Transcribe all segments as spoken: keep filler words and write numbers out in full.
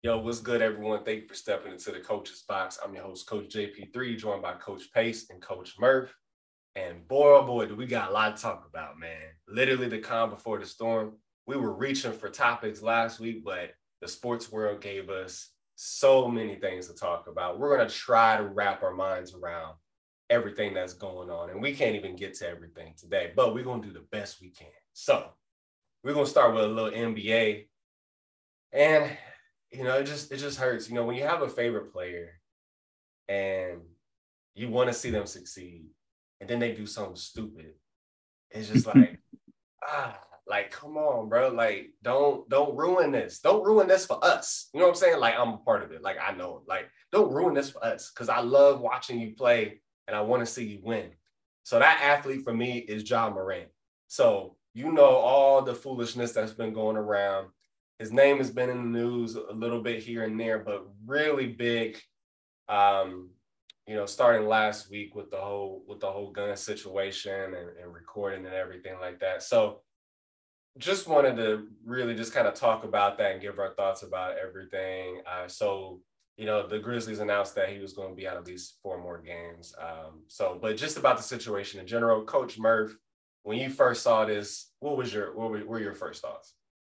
Yo, what's good, everyone? Thank you for stepping into the Coach's Box. I'm your host, Coach J P three, joined by Coach Pace and Coach Murph. And boy, oh boy, do we got a lot to talk about, man. Literally the calm before the storm. We were reaching for topics last week, but the sports world gave us so many things to talk about. We're going to try to wrap our minds around everything that's going on. And we can't even get to everything today, but we're going to do the best we can. So we're going to start with a little N B A. And you know, it just it just hurts. You know, when you have a favorite player and you want to see them succeed, and then they do something stupid, it's just like, ah, like, come on, bro. Like, don't don't ruin this. Don't ruin this for us. You know what I'm saying? Like, I'm a part of it. Like, I know it. Like, don't ruin this for us because I love watching you play and I want to see you win. So that athlete for me is Ja Morant. So you know all the foolishness that's been going around. His name has been in the news a little bit here and there, but really big, um, you know, starting last week with the whole with the whole gun situation and, and recording and everything like that. So just wanted to really just kind of talk about that and give our thoughts about everything. Uh, so, you know, the Grizzlies announced that he was going to be out at least four more games. Um, so, but just about the situation in general, Coach Murph, when you first saw this, what was your what were, what were your first thoughts?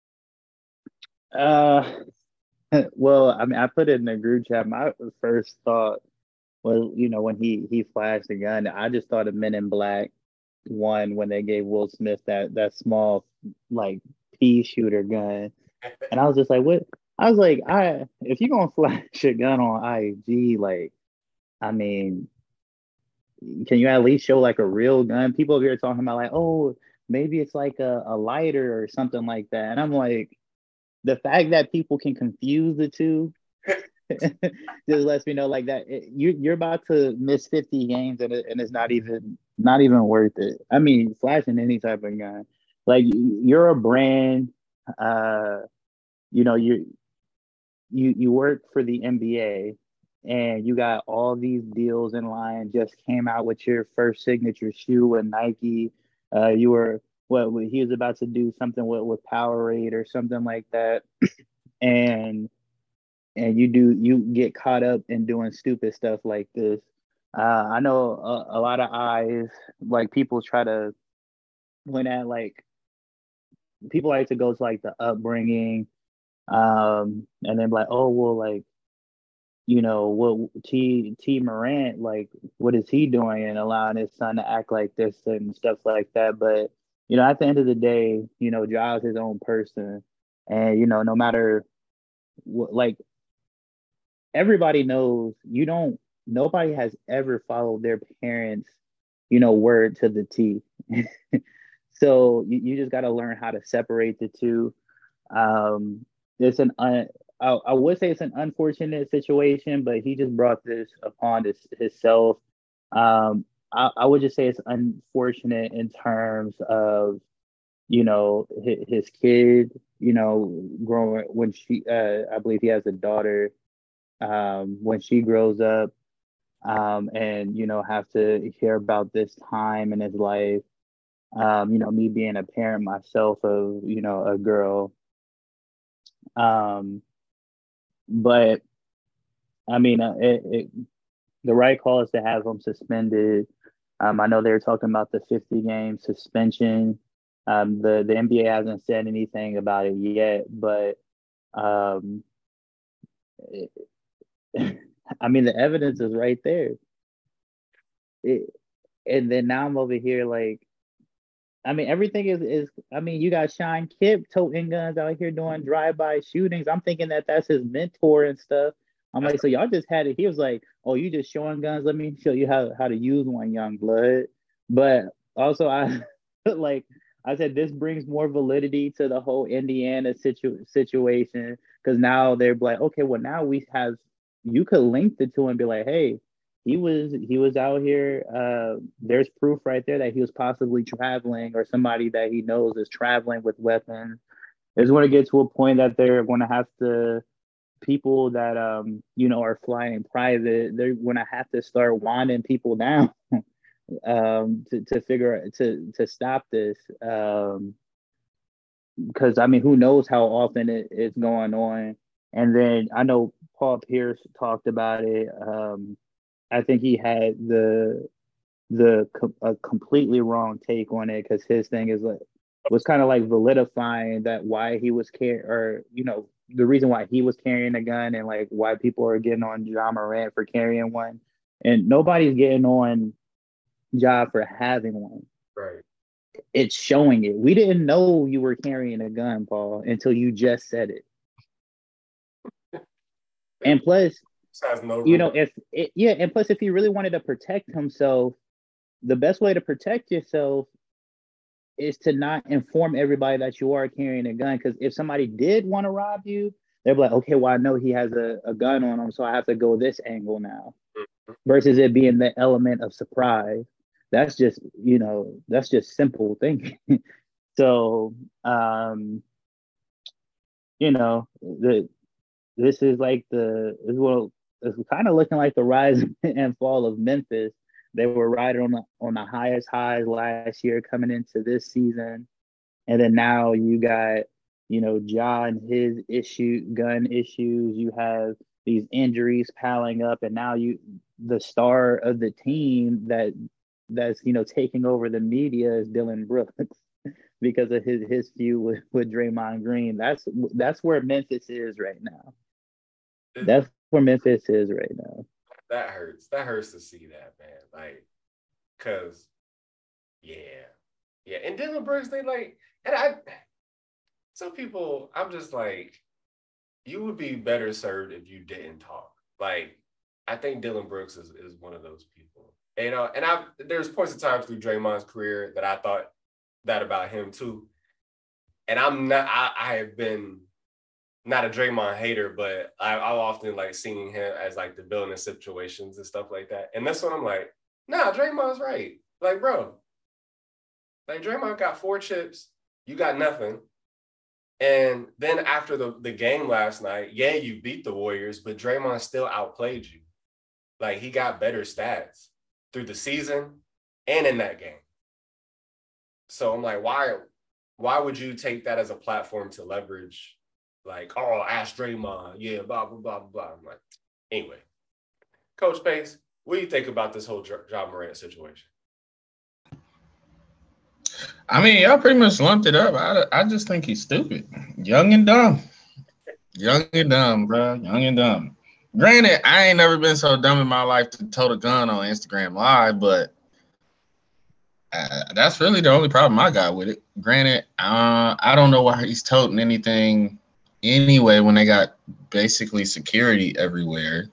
Uh, well, I mean, I put it in the group chat. My first thought was, you know, when he he flashed the gun, I just thought of Men in Black one when they gave Will Smith that that small like pea shooter gun, and I was just like, what? I was like, I if you're gonna flash a gun on I G, like, I mean, can you at least show like a real gun? People over here talking about like, oh, maybe it's like a, a lighter or something like that, and I'm like, the fact that people can confuse the two just lets me know like that it, you you're about to miss fifty games and, it, and it's not even not even worth it. I mean, flashing any type of gun, like you're a brand, uh, you know, you you you work for the N B A and you got all these deals in line. Just came out with your first signature shoe with Nike. Uh, you were what well, he was about to do something with with Powerade or something like that, and and you do you get caught up in doing stupid stuff like this. Uh, I know a, a lot of eyes like people try to point at like people like to go to like the upbringing, um, and then like oh well like you know what T T Morant like what is he doing and allowing his son to act like this and stuff like that. But you know at the end of the day, you know Ja's his own person, and you know no matter what like everybody knows you don't nobody has ever followed their parents you know word to the T. So you, you just got to learn how to separate the two. um it's an un, I, I would say it's an unfortunate situation, but he just brought this upon his, himself. um I, I would just say it's unfortunate in terms of you know his, his kid you know growing when she uh I believe he has a daughter, um, when she grows up, um, and you know have to hear about this time in his life. Um, you know, me being a parent myself of you know a girl, um, but I mean, uh, it, it, the right call is to have him suspended. Um, I know they were talking about the fifty game suspension. Um, the the N B A hasn't said anything about it yet, but um, it, I mean, the evidence is right there. It, and then now I'm over here like, I mean, everything is is. I mean, you got Sean Kipp toting guns out here doing drive-by shootings. I'm thinking that that's his mentor and stuff. I'm like, so y'all just had it. He was like, oh, you just showing guns. Let me show you how how to use one, young blood. But also, I like I said, this brings more validity to the whole Indiana situ- situation because now they're like, okay, well now we have you could link the two and be like, hey, he was he was out here. Uh, there's proof right there that he was possibly traveling, or somebody that he knows is traveling with weapons. It's going to get to a point that they're going to have to people that um you know are flying private. They're going to have to start winding people down um to to figure to to stop this. Um, because I mean, who knows how often it, it's going on. And then I know Paul Pierce talked about it. Um, I think he had the the a completely wrong take on it because his thing is like was kind of like validifying that why he was car or you know the reason why he was carrying a gun and like why people are getting on Ja Morant for carrying one, and nobody's getting on Ja for having one. Right. It's showing it. We didn't know you were carrying a gun, Paul, until you just said it. And plus, no you know, if it, yeah, and plus, if he really wanted to protect himself, the best way to protect yourself is to not inform everybody that you are carrying a gun. Because if somebody did want to rob you, they'd be like, okay, well, I know he has a, a gun on him, so I have to go this angle now. Mm-hmm. Versus it being the element of surprise. That's just, you know, that's just simple thinking. So, um, you know, the this is like the well, it's kind of looking like the rise and fall of Memphis. They were riding on the on the highest highs last year coming into this season. And then now you got, you know, Ja and his issue gun issues. You have these injuries piling up, and now you the star of the team that that's you know taking over the media is Dillon Brooks because of his his feud with, with Draymond Green. That's that's where Memphis is right now. That's where Memphis is right now. That hurts. That hurts to see that, man. Like, cause, yeah, yeah. And Dillon Brooks, they like, and I. Some people, I'm just like, you would be better served if you didn't talk. Like, I think Dillon Brooks is, is one of those people. And, you know, and I there's points of times through Draymond's career that I thought that about him too. And I'm not, I, I have been not a Draymond hater, but I, I've often like seen him as like the villain in situations and stuff like that. And that's when I'm like, nah, Draymond's right. Like, bro, like Draymond got four chips, you got nothing. And then after the, the game last night, yeah, you beat the Warriors, but Draymond still outplayed you. Like, he got better stats through the season and in that game. So I'm like, why, why would you take that as a platform to leverage, like, oh, ask Draymond, yeah, blah, blah, blah, blah. I'm like, anyway. Coach Pace, what do you think about this whole Ja Morant situation? I mean, y'all pretty much lumped it up. I, I just think he's stupid. Young and dumb. Young and dumb, bro. Young and dumb. Granted, I ain't never been so dumb in my life to tote a gun on Instagram Live, but uh, that's really the only problem I got with it. Granted, uh, I don't know why he's toting anything anyway when they got basically security everywhere.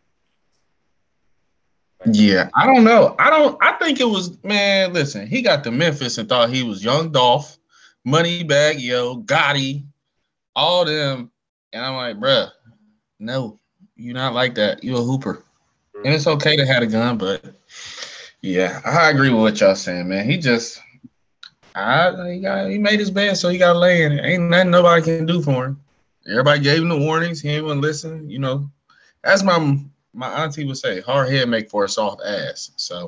Yeah, I don't know. I don't. I think it was, man, listen, he got to Memphis and thought he was Young Dolph, Moneybag Yo, Gotti, all them. And I'm like, bruh, no, you're not like that. You a hooper. And it's okay to have a gun, but yeah, I agree with what y'all saying, man. He just, I, he, got, he made his bed, so he got to lay in it. Ain't nothing nobody can do for him. Everybody gave him the warnings. He ain't want to listen. You know, that's my my auntie would say, hard head make for a soft ass. So.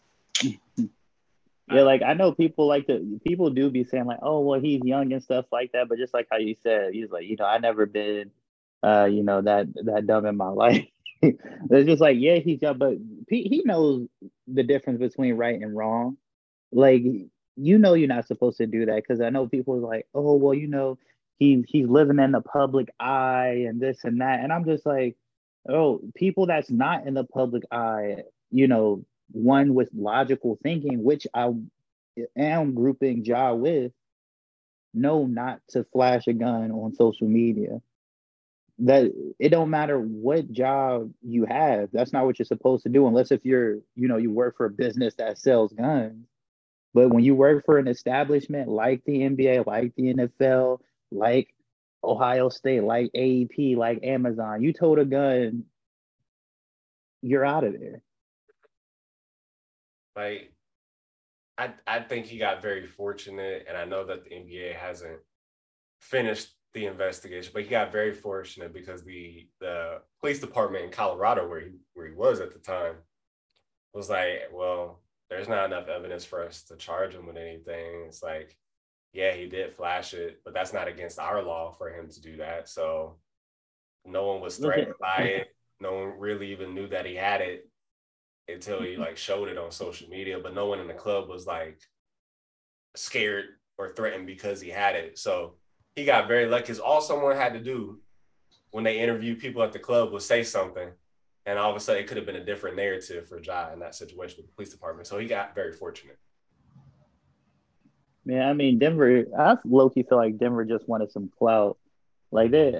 Yeah, like I know people like to people do be saying like, oh well, he's young and stuff like that. But just like how you said, he's like, you know, I never been, uh, you know, that that dumb in my life. It's just like, yeah, he's young, but he, he knows the difference between right and wrong. Like, you know, you're not supposed to do that because I know people are like, oh well, you know, he he's living in the public eye and this and that, and I'm just like, oh, people that's not in the public eye, you know, one with logical thinking, which I am grouping Ja with, know not to flash a gun on social media. That it don't matter what job you have, that's not what you're supposed to do unless if you're, you know, you work for a business that sells guns. But when you work for an establishment like the N B A, like the N F L, like Ohio State, like A E P, like Amazon, you told a gun, you're out of there. Like, I I think he got very fortunate, and I know that the N B A hasn't finished the investigation, but he got very fortunate because the the police department in Colorado, where he where he was at the time, was like, well, there's not enough evidence for us to charge him with anything. It's like, yeah, he did flash it, but that's not against our law for him to do that. So No one was threatened by it. No one really even knew that he had it until he like showed it on social media. But no one in the club was like scared or threatened because he had it. So he got very lucky. Because all someone had to do when they interviewed people at the club was say something, and all of a sudden it could have been a different narrative for Ja in that situation with the police department. So he got very fortunate. Yeah, I mean, Denver, I low key feel like Denver just wanted some clout. Like they,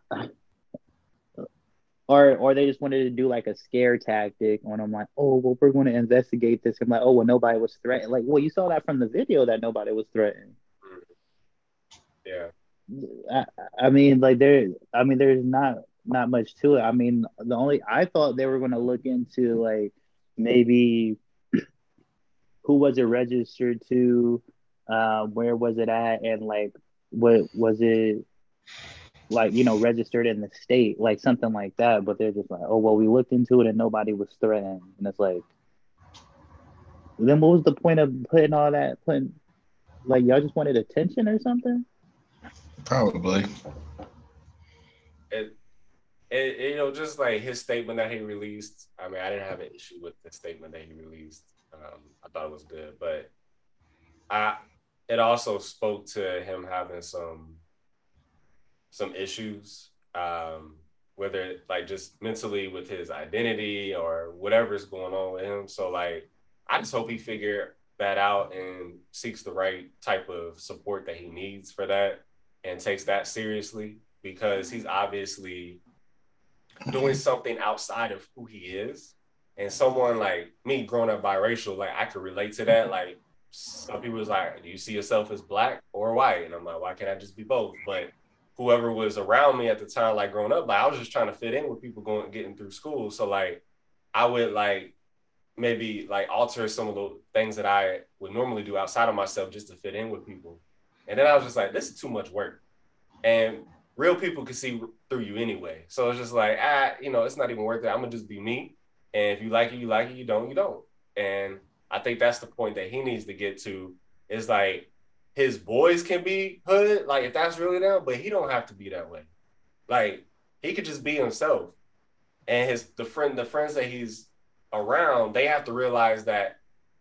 or or they just wanted to do like a scare tactic on them, like, oh, well, we're going to investigate this. I'm like, oh, well, nobody was threatened. Like, well, you saw that from the video that nobody was threatened. Yeah. I, I mean, like there, I mean, there's not not much to it. I mean, the only I thought they were going to look into like maybe who was it registered to, uh, where was it at, and like what was it like, you know, registered in the state, like something like that. But they're just like, oh, well, we looked into it and nobody was threatened, and it's like, then what was the point of putting all that? Putting like y'all just wanted attention or something? Probably. It, it, you know, just like his statement that he released. I mean, I didn't have an issue with the statement that he released. Um, I thought it was good, but I it also spoke to him having some some issues, um, whether like just mentally with his identity or whatever's going on with him. So like, I just hope he figured that out and seeks the right type of support that he needs for that and takes that seriously, because he's obviously doing something outside of who he is. And someone like me growing up biracial, like I could relate to that. Like some people was like, do you see yourself as black or white? And I'm like, why can't I just be both? But whoever was around me at the time, like growing up, like I was just trying to fit in with people going, getting through school. So like, I would like maybe like alter some of the things that I would normally do outside of myself just to fit in with people. And then I was just like, this is too much work. And real people can see through you anyway. So it's just like, ah, you know, it's not even worth it. I'm gonna just be me. And if you like it, you like it. You don't, you don't. And I think that's the point that he needs to get to, is like his boys can be hood, like if that's really them, but he don't have to be that way. Like he could just be himself. And his the friend, the friends that he's around, they have to realize that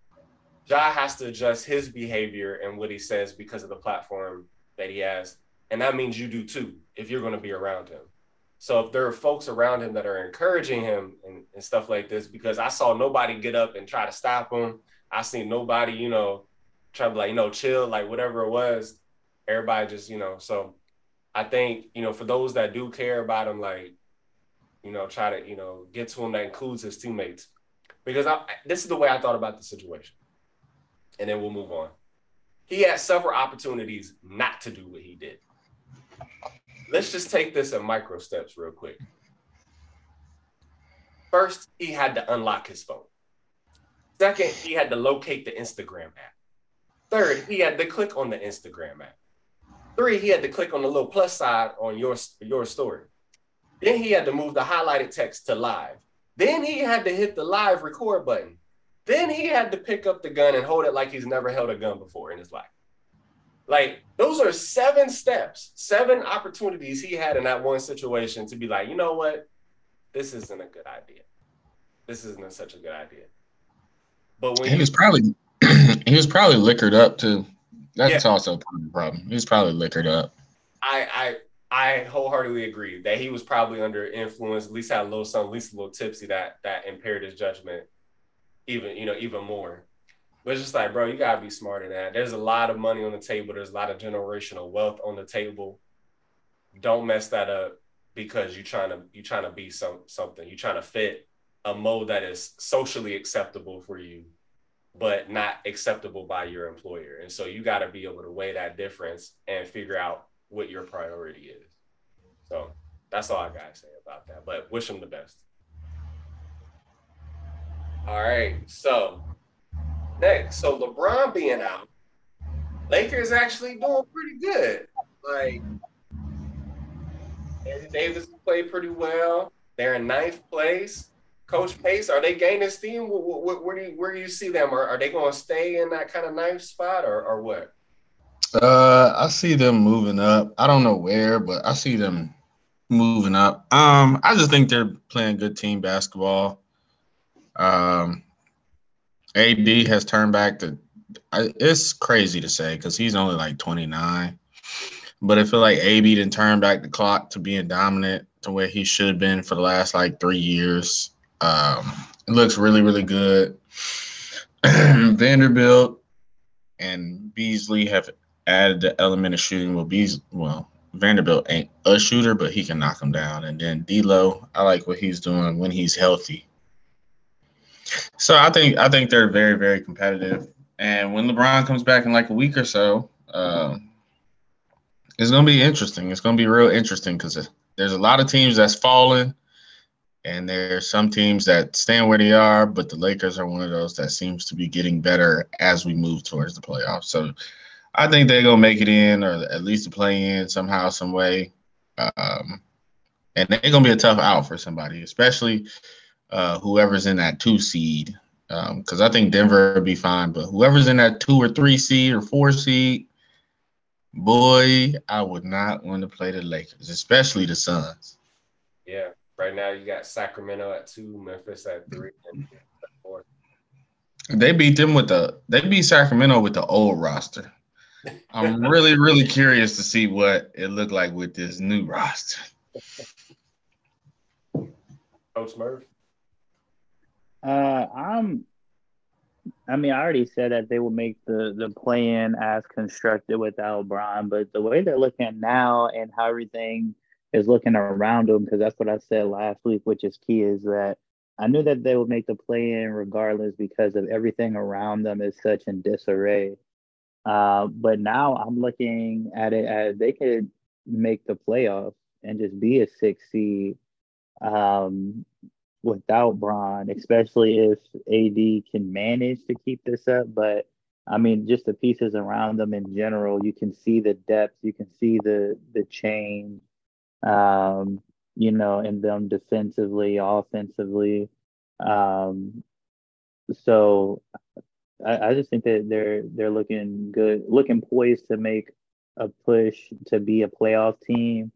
Ja has to adjust his behavior and what he says because of the platform that he has. And that means you do too, if you're going to be around him. So if there are folks around him that are encouraging him and, and stuff like this, because I saw nobody get up and try to stop him. I seen nobody, you know, try to be like, you know, chill, like whatever it was. Everybody just, you know, so I think, you know, for those that do care about him, like, you know, try to, you know, get to him, that includes his teammates. Because I, this is the way I thought about the situation. And then we'll move on. He had several opportunities not to do what he did. Let's just take this in micro steps real quick. First, he had to unlock his phone. Second, he had to locate the Instagram app. Third, he had to click on the Instagram app. Three, he had to click on the little plus side on your, your story. Then he had to move the highlighted text to live. Then he had to hit the live record button. Then he had to pick up the gun and hold it like he's never held a gun before in his life. Like, those are seven steps, seven opportunities he had in that one situation to be like, you know what? This isn't a good idea. This isn't such a good idea. But when he you, was probably he was probably liquored up too. That's yeah, also part of the problem. He was probably liquored up. I I I wholeheartedly agree that he was probably under influence, at least had a little something, at least a little tipsy that that impaired his judgment even, you know, even more. But it's just like, bro, you gotta be smarter than that. There's a lot of money on the table. There's a lot of generational wealth on the table. Don't mess that up because you're trying to you're trying to be some something. You're trying to fit a mold that is socially acceptable for you, but not acceptable by your employer. And so you got to be able to weigh that difference and figure out what your priority is. So that's all I got to say about that. But wish him the best. All right. So next, so LeBron being out, Lakers actually doing pretty good. Like, Anthony Davis played pretty well. They're in ninth place. Coach Pace, are they gaining steam? Where, where, where do you where do you see them? Are, are they going to stay in that kind of ninth spot, or or what? Uh, I see them moving up. I don't know where, but I see them moving up. Um, I just think they're playing good team basketball. Um, A D has turned back to. It's crazy to say because he's only like twenty-nine, but I feel like A B didn't turn back the clock to being dominant to where he should have been for the last like three years. Um, it looks really, really good. Vanderbilt and Beasley have added the element of shooting. Well, Bees, well, Vanderbilt ain't a shooter, but he can knock him down. And then D'Lo, I like what he's doing when he's healthy. So I think I think they're very, very competitive. And when LeBron comes back in like a week or so, uh, it's gonna be interesting. It's gonna be real interesting because there's a lot of teams that's falling, and there's some teams that stand where they are. But the Lakers are one of those that seems to be getting better as we move towards the playoffs. So I think they're gonna make it in, or at least play in somehow, some way. Um, and they're gonna be a tough out for somebody, especially uh, whoever's in that two seed. Because um, I think Denver would be fine, but whoever's in that two or three seed or four seed, boy, I would not want to play the Lakers, especially the Suns. Yeah, right now you got Sacramento at two, Memphis at three, and at four. They beat them with the they beat Sacramento with the old roster. I'm really, really curious to see what it looked like with this new roster. Coach Murph? Uh, I'm. I mean, I already said that they will make the the play in as constructed without Brian, but the way they're looking now and how everything is looking around them, because that's what I said last week, which is key, is that I knew that they would make the play in regardless because of everything around them is such in disarray. Uh, but now I'm looking at it as they could make the playoffs and just be a six seed. Um, Without Braun, especially if A D can manage to keep this up. But I mean, just the pieces around them in general, you can see the depth, you can see the the change, um, you know, in them defensively, offensively. Um, so I, I just think that they're they're looking good, looking poised to make a push to be a playoff team.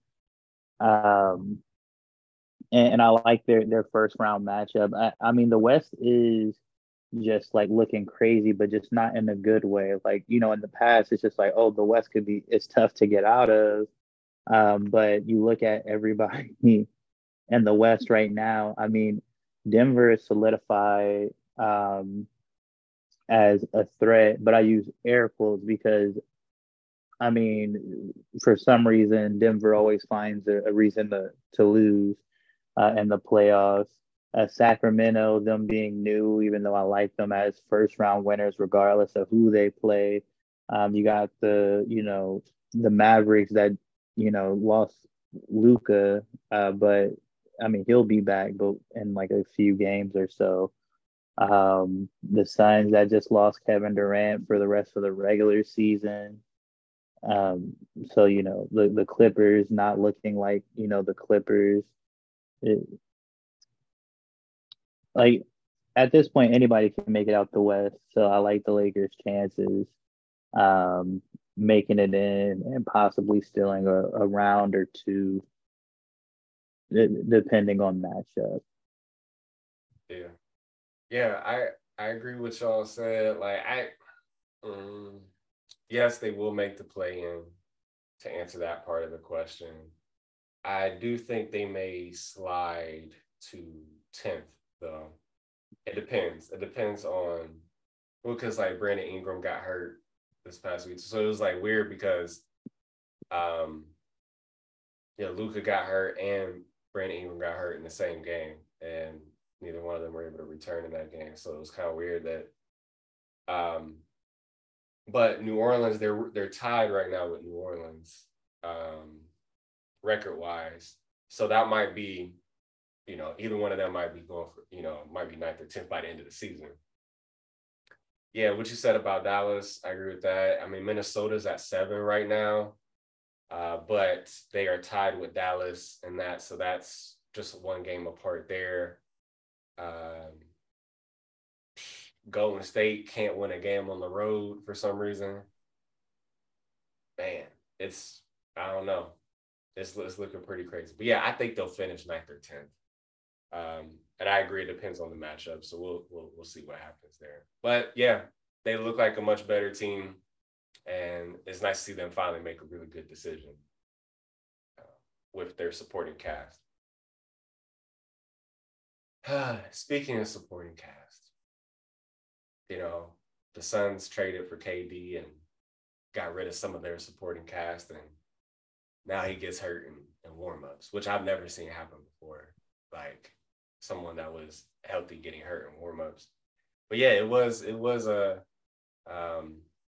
Um, and, and I like their their first round matchup. I, I mean, the West is just like looking crazy, but just not in a good way. Like, you know, in the past, it's just like, oh, the West could be, it's tough to get out of. Um, but you look at everybody in the West right now. I mean, Denver is solidified um, as a threat, but I use air quotes because I mean, for some reason, Denver always finds a, a reason to to lose uh, in the playoffs. Uh, Sacramento, them being new, even though I like them as first round winners, regardless of who they play. Um, you got the, you know, the Mavericks that, you know, lost Luca, uh, but I mean, he'll be back, but in like a few games or so. Um, the Suns that just lost Kevin Durant for the rest of the regular season. Um, so, you know, the, the Clippers not looking like, you know, the Clippers. It, like at this point, anybody can make it out the West. So I like the Lakers' chances um, making it in and possibly stealing a, a round or two, depending on matchup. Yeah. Yeah, I I agree with y'all said. Like I um, yes, they will make the play in to answer that part of the question. I do think they may slide to tenth though. It depends. It depends on well, because like Brandon Ingram got hurt this past week. So it was like weird because um yeah, Luca got hurt and Brandon Ingram got hurt in the same game. And neither one of them were able to return in that game. So it was kind of weird that um but New Orleans, they're they're tied right now with New Orleans, um, record wise. So that might be, you know, either one of them might be going for, you know, might be ninth or tenth by the end of the season. Yeah, what you said about Dallas, I agree with that. I mean, Minnesota's at seven right now, uh, but they are tied with Dallas and that, so that's just one game apart there. Um, Golden State can't win a game on the road for some reason. Man, it's, I don't know. it's, it's looking pretty crazy. But yeah, I think they'll finish ninth or tenth. Um, and I agree, it depends on the matchup. So we'll we'll we'll see what happens there. But yeah, they look like a much better team, and it's nice to see them finally make a really good decision uh, with their supporting cast. Speaking of supporting cast, you know, the Suns traded for K D and got rid of some of their supporting cast, and now he gets hurt in, in warm-ups, which I've never seen happen before. Like someone that was healthy getting hurt in warm-ups. But yeah, it was it was a um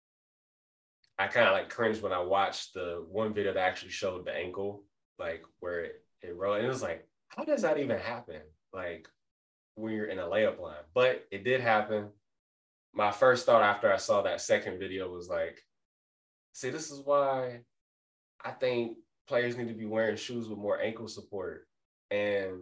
I kind of like cringed when I watched the one video that actually showed the ankle, like where it, it rolled. And it was like, how does that even happen? Like when you're in a layup line. But it did happen. My first thought after I saw that second video was like, see, this is why I think players need to be wearing shoes with more ankle support. And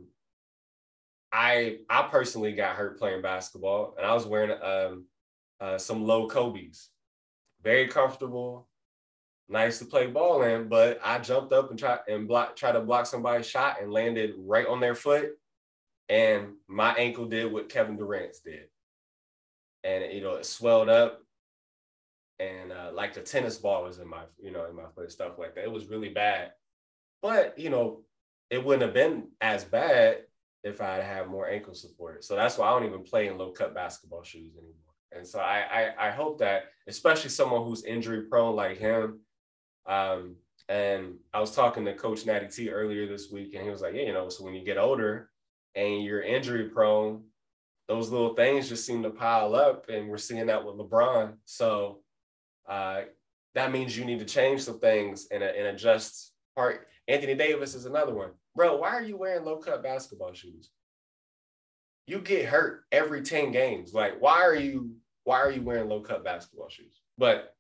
I I personally got hurt playing basketball, and I was wearing um, uh, some low Kobe's. Very comfortable, nice to play ball in, but I jumped up and tried and block, tried to block somebody's shot and landed right on their foot. And my ankle did what Kevin Durant's did. And, you know, it swelled up. And uh, like the tennis ball was in my, you know, in my foot, stuff like that. It was really bad. But, you know, it wouldn't have been as bad if I had had more ankle support. So that's why I don't even play in low cut basketball shoes anymore. And so I, I I hope that, especially someone who's injury prone like him, um, and I was talking to Coach Natty T earlier this week, and he was like, yeah, you know, so when you get older and you're injury prone, those little things just seem to pile up, and we're seeing that with LeBron. So uh, that means you need to change some things and, and adjust. Part Anthony Davis is another one. Bro, why are you wearing low-cut basketball shoes? You get hurt every ten games. Like, why are you why are you wearing low-cut basketball shoes? But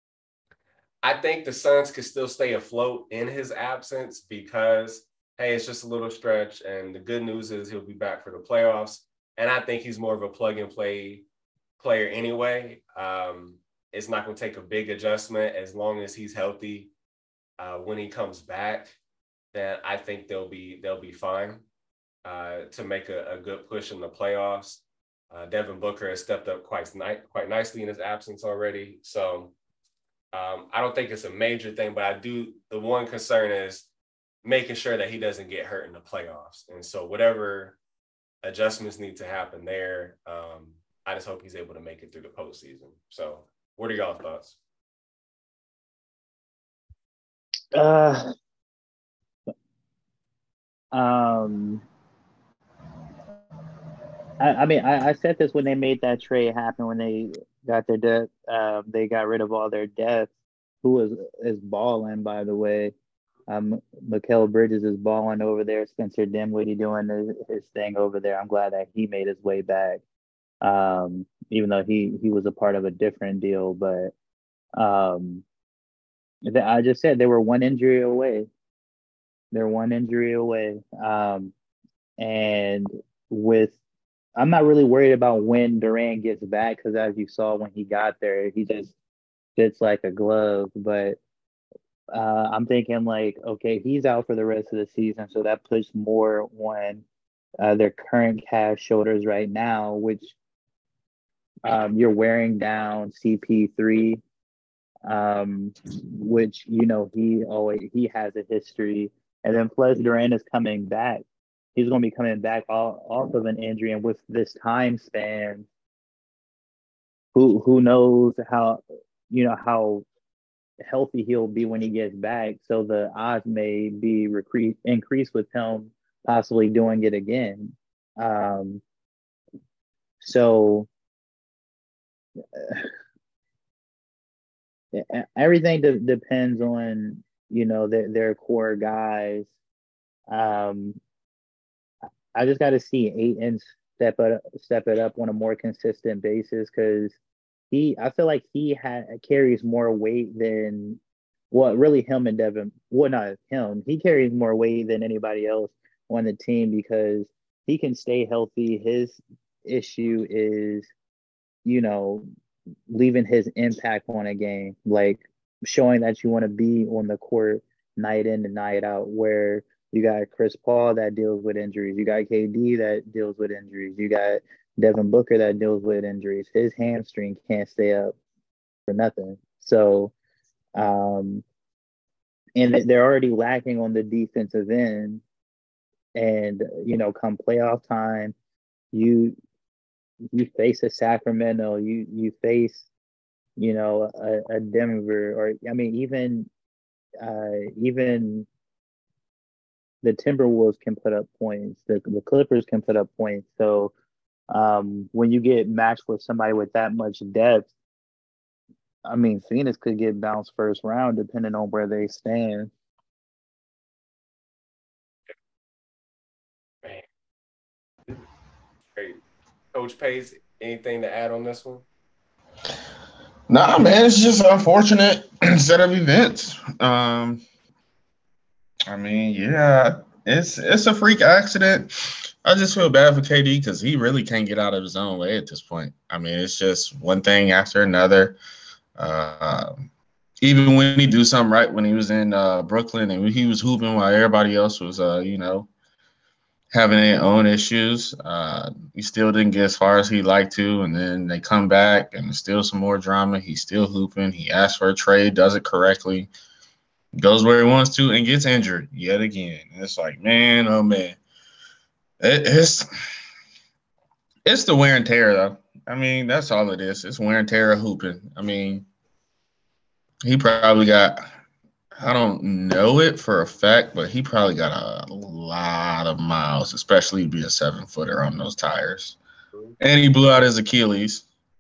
I think the Suns could still stay afloat in his absence because, hey, it's just a little stretch. And the good news is he'll be back for the playoffs. And I think he's more of a plug-and-play player anyway. Um, it's not going to take a big adjustment as long as he's healthy uh, when he comes back. Then I think they'll be they'll be fine uh, to make a, a good push in the playoffs. Uh, Devin Booker has stepped up quite ni- quite nicely in his absence already. So um, I don't think it's a major thing, but I do. The one concern is making sure that he doesn't get hurt in the playoffs. And so whatever adjustments need to happen there, um, I just hope he's able to make it through the postseason. So what are y'all thoughts? Uh, um, I, I mean, I, I said this when they made that trade happen, when they got their debt, uh, they got rid of all their depth. Who was is balling, by the way. Um, Mikal Bridges is balling over there. Spencer Dinwiddie doing his, his thing over there. I'm glad that he made his way back. Um, even though he he was a part of a different deal, but um, I just said they were one injury away. They're one injury away. Um, and with I'm not really worried about when Durant gets back because as you saw when he got there, he just fits like a glove. But uh, I'm thinking like, okay, he's out for the rest of the season, so that puts more on uh, their current cast shoulders right now, which um, you're wearing down C P three, um, which you know he always he has a history, and then plus Durant is coming back. He's going to be coming back off, off of an injury, and with this time span, who who knows how you know how healthy he'll be when he gets back. So the odds may be recre- increased with him possibly doing it again. Um, so uh, everything de- depends on you know their their core guys. Um, I just got to see Ayton step it step it up on a more consistent basis because he I feel like he ha- carries more weight than well really him and Devin well not him he carries more weight than anybody else on the team because he can stay healthy. His issue is you know leaving his impact on a game, like showing that you want to be on the court night in and night out, where you got Chris Paul that deals with injuries. You got K D that deals with injuries. You got Devin Booker that deals with injuries. His hamstring can't stay up for nothing. So, um, and they're already lacking on the defensive end. And, you know, come playoff time, you you face a Sacramento, you you face, you know, a, a Denver, or I mean, even uh, even the Timberwolves can put up points. The the Clippers can put up points. So um, when you get matched with somebody with that much depth, I mean, Phoenix could get bounced first round depending on where they stand. Man. Great. Coach Pace, anything to add on this one? Nah, man, it's just an unfortunate set of events. Um, I mean, yeah, it's it's a freak accident. I just feel bad for K D because he really can't get out of his own way at this point. I mean, it's just one thing after another. Uh, even when he do something right, when he was in uh, Brooklyn and he was hooping while everybody else was, uh, you know, having their own issues, uh, he still didn't get as far as he'd like to. And then they come back and there's still some more drama. He's still hooping. He asks for a trade, does it correctly, goes where he wants to, and gets injured yet again. And it's like, man, oh man, it, it's it's the wear and tear though. I mean, that's all it is. It's wear and tear of hooping. I mean, he probably got, I don't know it for a fact, but he probably got a lot of miles, especially to be a seven footer on those tires. And he blew out his Achilles.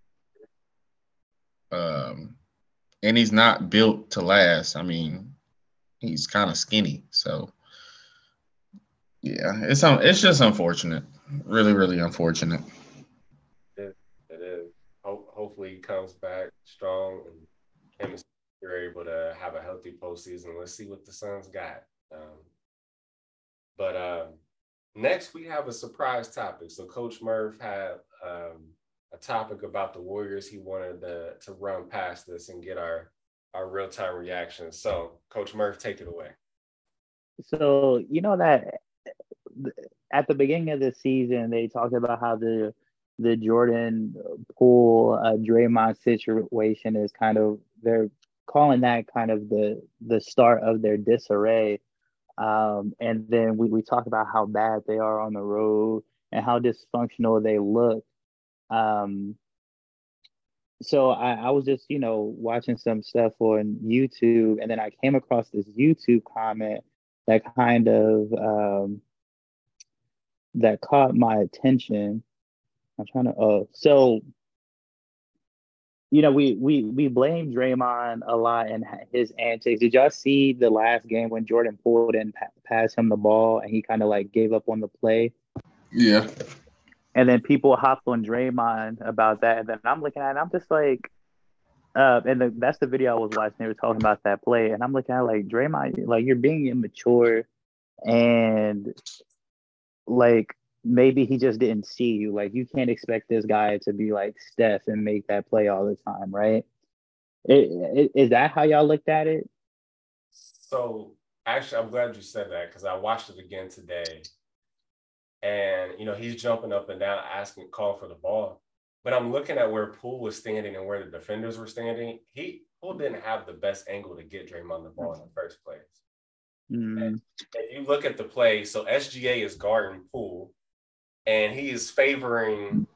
Um, and he's not built to last. I mean, he's kind of skinny. So, yeah, it's um, it's just unfortunate. Really, really unfortunate. It, it is. Ho- hopefully he comes back strong and him and you're able to have a healthy postseason. Let's see what the Suns got. Um, but um, next we have a surprise topic. So Coach Murph had um, a topic about the Warriors he wanted to, to run past us and get our, our real-time reaction. So Coach Murph, take it away. So, you know that at the beginning of the season, they talked about how the the Jordan Poole uh, Draymond situation is kind of, they're calling that kind of the the start of their disarray. Um, and then we, we talk about how bad they are on the road and how dysfunctional they look. Um, so I, I was just, you know, watching some stuff on YouTube, and then I came across this YouTube comment that kind of um, that caught my attention. I'm trying to. Oh, so you know, we we we blame Draymond a lot and his antics. Did y'all see the last game when Jordan Poole didn't pa- pass him the ball and he kind of like gave up on the play? Yeah. And then people hopped on Draymond about that, and then I'm looking at it, and I'm just like, uh, and the, that's the video I was watching. They were talking about that play, and I'm looking at it like, Draymond, like, you're being immature, and like maybe he just didn't see you. Like, you can't expect this guy to be like Steph and make that play all the time, right? It, it, is that how y'all looked at it? So actually, I'm glad you said that because I watched it again today. And, you know, he's jumping up and down, asking, call for the ball. But I'm looking at where Poole was standing and where the defenders were standing. He Poole didn't have the best angle to get Draymond the ball in the first place. Mm. And if you look at the play, so S G A is guarding Poole, and he is favoring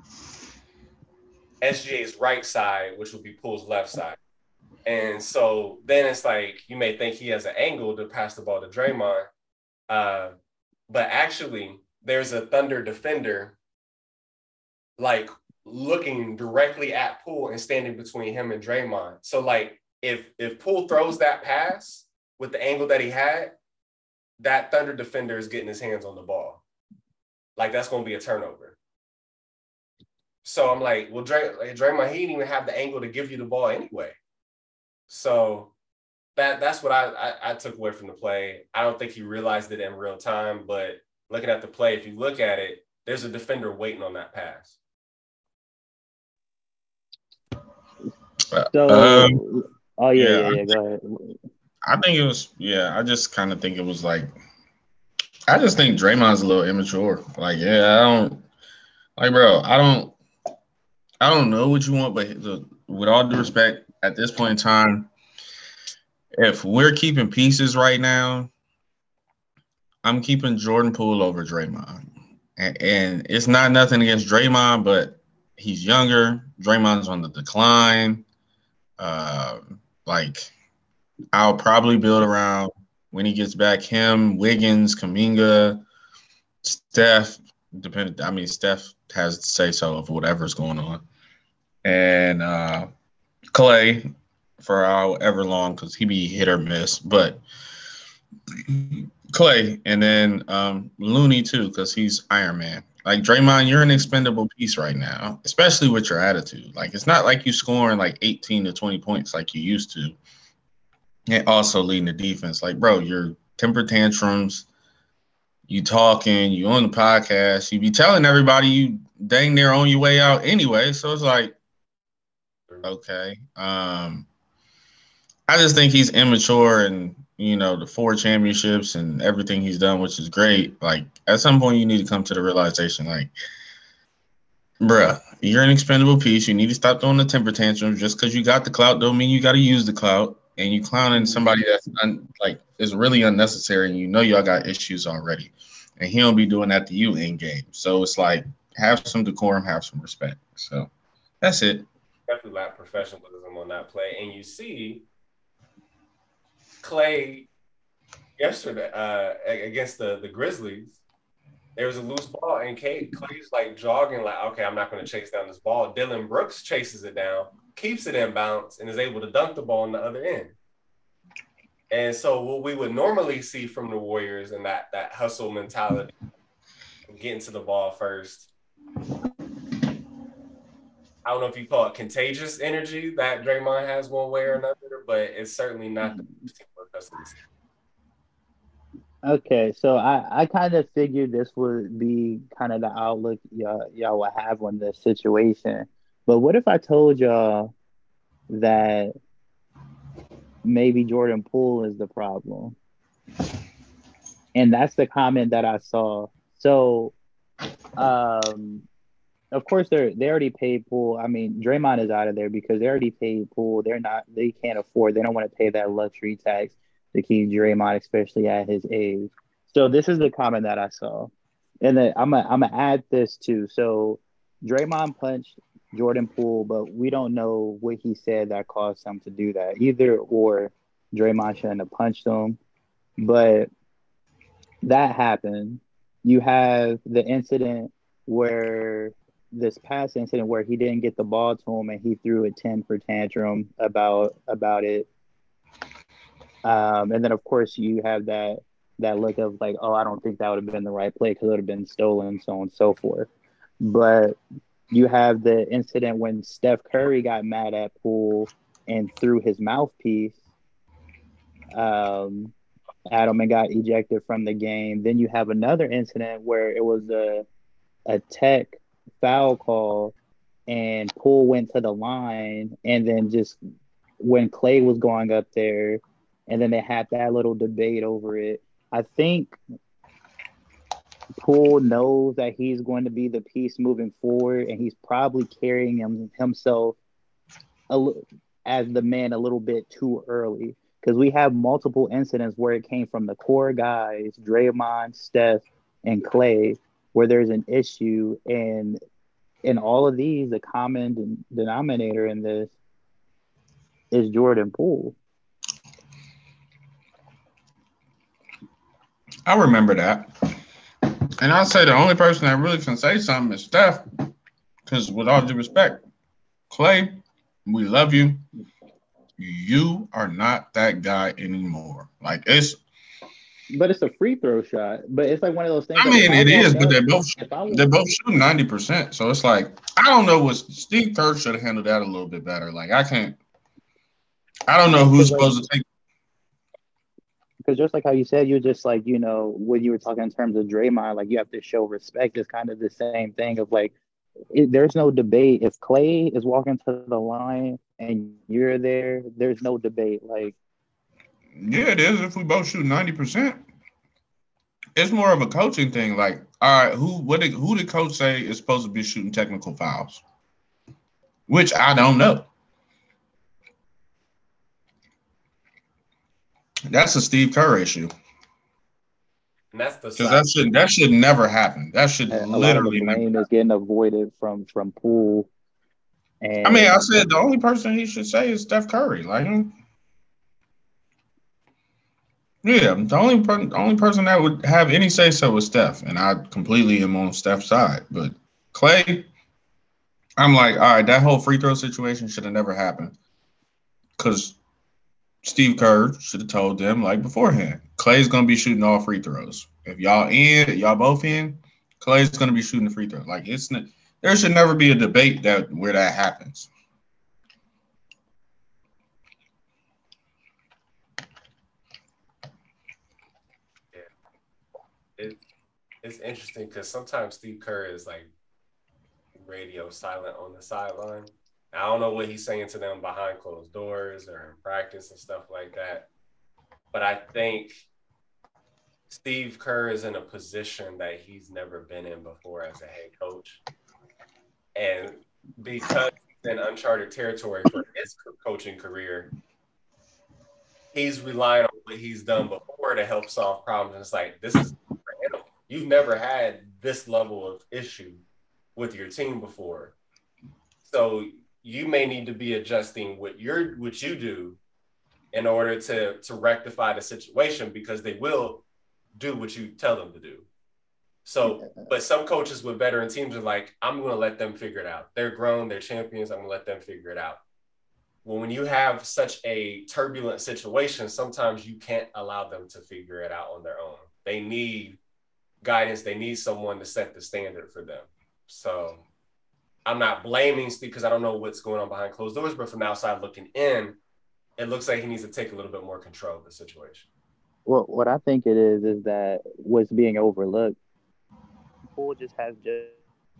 S G A's right side, which would be Poole's left side. And so then it's like you may think he has an angle to pass the ball to Draymond, uh, but actually there's a Thunder defender like looking directly at Poole and standing between him and Draymond. So like if if Poole throws that pass with the angle that he had, that Thunder defender is getting his hands on the ball. Like that's going to be a turnover. So I'm like, well, Dray, like, Draymond, he didn't even have the angle to give you the ball anyway. So that that's what I, I I took away from the play. I don't think he realized it in real time, but looking at the play, if you look at it, there's a defender waiting on that pass. So, um, oh yeah, yeah, yeah, yeah. Go ahead. I think it was. Yeah, I just kind of think it was like. I just think Draymond's a little immature. Like, yeah, I don't like, bro. I don't. I don't know what you want, but the, with all due respect, at this point in time, if we're keeping pieces right now, I'm keeping Jordan Poole over Draymond. And, and it's not nothing against Draymond, but he's younger. Draymond's on the decline. Uh, like, I'll probably build around when he gets back him, Wiggins, Kuminga, Steph. Depending, I mean, Steph has to say so of whatever's going on, and uh, Clay for however long because he be hit or miss, but Clay and then um, Looney too because he's Iron Man. Like Draymond, you're an expendable piece right now, especially with your attitude. Like it's not like you scoring like eighteen to twenty points like you used to, and also leading the defense. Like, bro, your temper tantrums, you talking, you on the podcast, you be telling everybody you dang near on your way out anyway. So it's like, okay. Um, I just think he's immature and, you know, the four championships and everything he's done, which is great. Like, at some point, you need to come to the realization, like, bruh, you're an expendable piece. You need to stop throwing the temper tantrums. Just because you got the clout don't mean you got to use the clout. And you clowning somebody that's un- like is really unnecessary, and you know y'all got issues already. And he don't be doing that to you in game. So it's like, have some decorum, have some respect. So that's it. Definitely lack professionalism on that play. And you see Clay yesterday uh, against the, the Grizzlies, there was a loose ball, and Kate, Clay's like jogging, like, okay, I'm not going to chase down this ball. Dylan Brooks chases it down, keeps it in bounds, and is able to dunk the ball on the other end. And so what we would normally see from the Warriors and that that hustle mentality, getting to the ball first. I don't know if you call it contagious energy that Draymond has one way or another, but it's certainly not the best teamwork customers. Okay, so I, I kind of figured this would be kind of the outlook y'all, y'all would have on this situation. But what if I told y'all that maybe Jordan Poole is the problem? And that's the comment that I saw. So, um, of course, they're they already paid Poole. I mean, Draymond is out of there because they already paid Poole. They're not. They can't afford. They don't want to pay that luxury tax to keep Draymond, especially at his age. So this is the comment that I saw, and then I'm gonna I'm gonna add this too. So Draymond punched Jordan Poole, but we don't know what he said that caused him to do that either, or Draymond shouldn't have punched him. But that happened. You have the incident where this past incident where he didn't get the ball to him and he threw a ten for tantrum about about it. Um, and then of course you have that that look of like, oh, I don't think that would have been the right play because it would have been stolen, so on and so forth. But you have the incident when Steph Curry got mad at Poole and threw his mouthpiece. Um, Adelman got ejected from the game. Then you have another incident where it was a a tech foul call and Poole went to the line, and then just when Clay was going up there, and then they had that little debate over it. I think Poole knows that he's going to be the piece moving forward, and he's probably carrying him, himself a, as the man a little bit too early. Because we have multiple incidents where it came from the core guys, Draymond, Steph, and Clay, where there's an issue. And in all of these, the common denominator in this is Jordan Poole. I remember that. And I'll say the only person that really can say something is Steph. Because with all due respect, Clay, we love you. You are not that guy anymore. Like it's But it's a free throw shot. But it's like one of those things. I mean, it is, but they're both they're both shooting ninety percent. So it's like I don't know what Steve Kerr should have handled that a little bit better. Like I can't I don't know who's supposed to take. Because just like how you said, you're just like, you know, when you were talking in terms of Draymond, like you have to show respect. It's kind of the same thing of like, it, there's no debate. If Clay is walking to the line and you're there, there's no debate. Like, Yeah, it is. If we both shoot ninety percent, it's more of a coaching thing. Like, all right, who what did who did coach say is supposed to be shooting technical fouls? Which I don't know. That's a Steve Kerr issue. And that's the Because side. that should that should never happen. That should A a lot of the literally never blame happen. is getting avoided from from Poole I mean, I and said the only person he should say is Steph Curry. Like, yeah, the only per- the only person that would have any say so is Steph, and I completely am on Steph's side. But Clay, I'm like, all right, that whole free throw situation should have never happened because Steve Kerr should have told them like beforehand, Clay's gonna be shooting all free throws. If y'all in, y'all both in, Clay's gonna be shooting the free throw. Like it's n- there should never be a debate that where that happens. Yeah, it, it's interesting because sometimes Steve Kerr is like radio silent on the sideline. I don't know what he's saying to them behind closed doors or in practice and stuff like that. But I think Steve Kerr is in a position that he's never been in before as a head coach. And because he's in uncharted territory for his coaching career, he's relying on what he's done before to help solve problems. And it's like, this is for him. You've never had this level of issue with your team before. So you may need to be adjusting what you're what you do in order to to rectify the situation, because they will do what you tell them to do. So, but some coaches with veteran teams are like, I'm going to let them figure it out. They're grown, they're champions. I'm going to let them figure it out. Well, when you have such a turbulent situation, sometimes you can't allow them to figure it out on their own. They need guidance. They need someone to set the standard for them. So I'm not blaming Steve because I don't know what's going on behind closed doors, but from the outside looking in, it looks like he needs to take a little bit more control of the situation. well, what I think it is is that what's being overlooked. Poole just has just.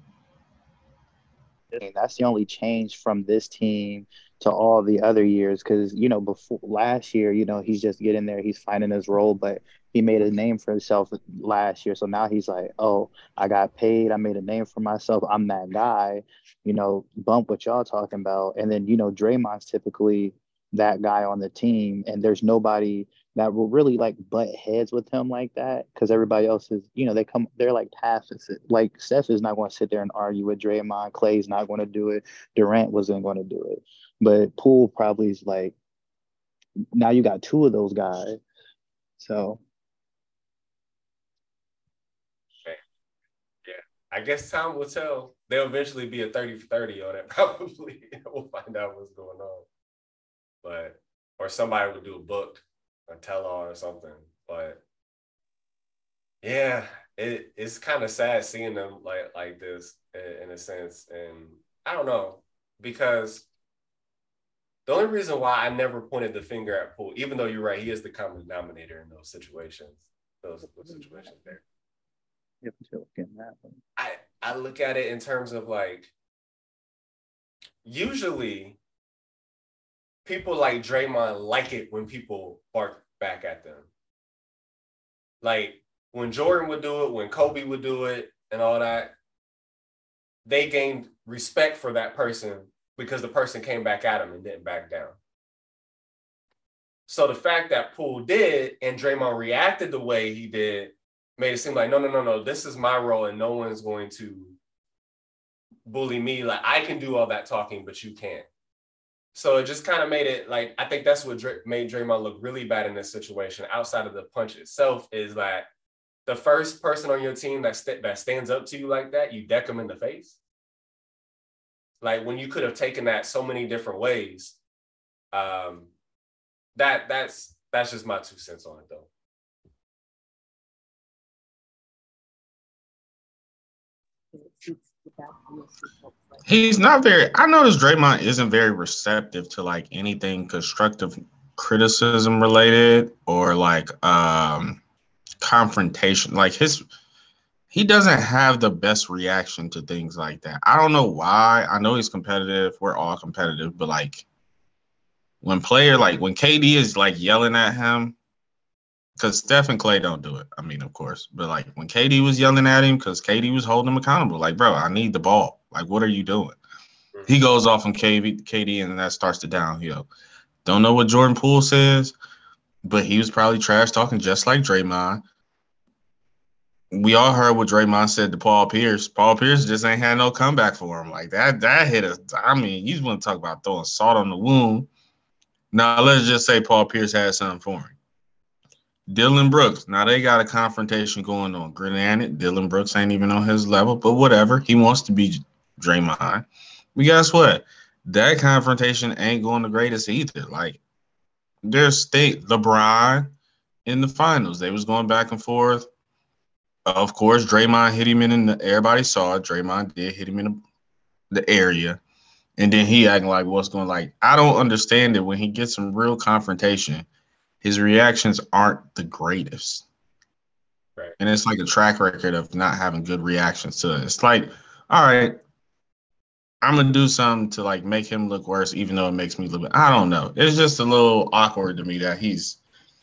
And that's the only change from this team to all the other years. Because, you know, before last year, you know, he's just getting there. He's finding his role, but he made a name for himself last year. So now he's like, oh, I got paid. I made a name for myself. I'm that guy, you know, bump what y'all talking about. And then, you know, Draymond's typically that guy on the team. And there's nobody that will really like butt heads with him like that, because everybody else is, you know, they come, they're like pacifists. Like Steph is not going to sit there and argue with Draymond. Clay's not going to do it. Durant wasn't going to do it. But Poole probably is like, now you got two of those guys. So. Okay. Yeah. I guess time will tell. There'll eventually be a thirty for thirty on it, probably. We'll find out what's going on. But, or somebody will do a book, a tell-all or something. But yeah, it, it's kind of sad seeing them like like this in, in a sense. And I don't know, because the only reason why I never pointed the finger at Poole, even though you're right, he is the common denominator in those situations, those, those situations there. You have to look in that one. I, I look at it in terms of like, usually people like Draymond like it when people bark back at them. Like when Jordan would do it, when Kobe would do it and all that, they gained respect for that person because the person came back at him and didn't back down. So the fact that Poole did and Draymond reacted the way he did made it seem like, no, no, no, no, this is my role and no one's going to bully me. Like I can do all that talking, but you can't. So it just kind of made it like, I think that's what Dr- made Draymond look really bad in this situation outside of the punch itself, is that the first person on your team that, st- that stands up to you like that, you deck them in the face. Like when you could have taken that so many different ways. Um, that that's that's just my two cents on it though. He's not very. I noticed Draymond isn't very receptive to like anything constructive criticism related or like um confrontation. Like his, he doesn't have the best reaction to things like that. I don't know why. I know he's competitive. We're all competitive, but like, when player like when K D is like yelling at him, because Steph and Clay don't do it. I mean, of course, but like when K D was yelling at him, because K D was holding him accountable. Like, bro, I need the ball. Like, what are you doing? He goes off on K D, and that starts the downhill. Don't know what Jordan Poole says, but he was probably trash talking just like Draymond. We all heard what Draymond said to Paul Pierce. Paul Pierce just ain't had no comeback for him. Like that, that hit us. I mean, you want to talk about throwing salt on the wound. Now let's just say Paul Pierce had something for him. Dylan Brooks. Now they got a confrontation going on. Granted, Dylan Brooks ain't even on his level, but whatever. He wants to be Draymond. But guess what? That confrontation ain't going the greatest either. Like, there's state LeBron in the finals. They was going back and forth. Of course, Draymond hit him in the – everybody saw it. Draymond did hit him in the, the area. And then he acting like what's going – like, I don't understand it. When he gets some real confrontation, his reactions aren't the greatest. Right. And it's like a track record of not having good reactions to it. It's like, all right, I'm going to do something to, like, make him look worse, even though it makes me look – I don't know. It's just a little awkward to me that he's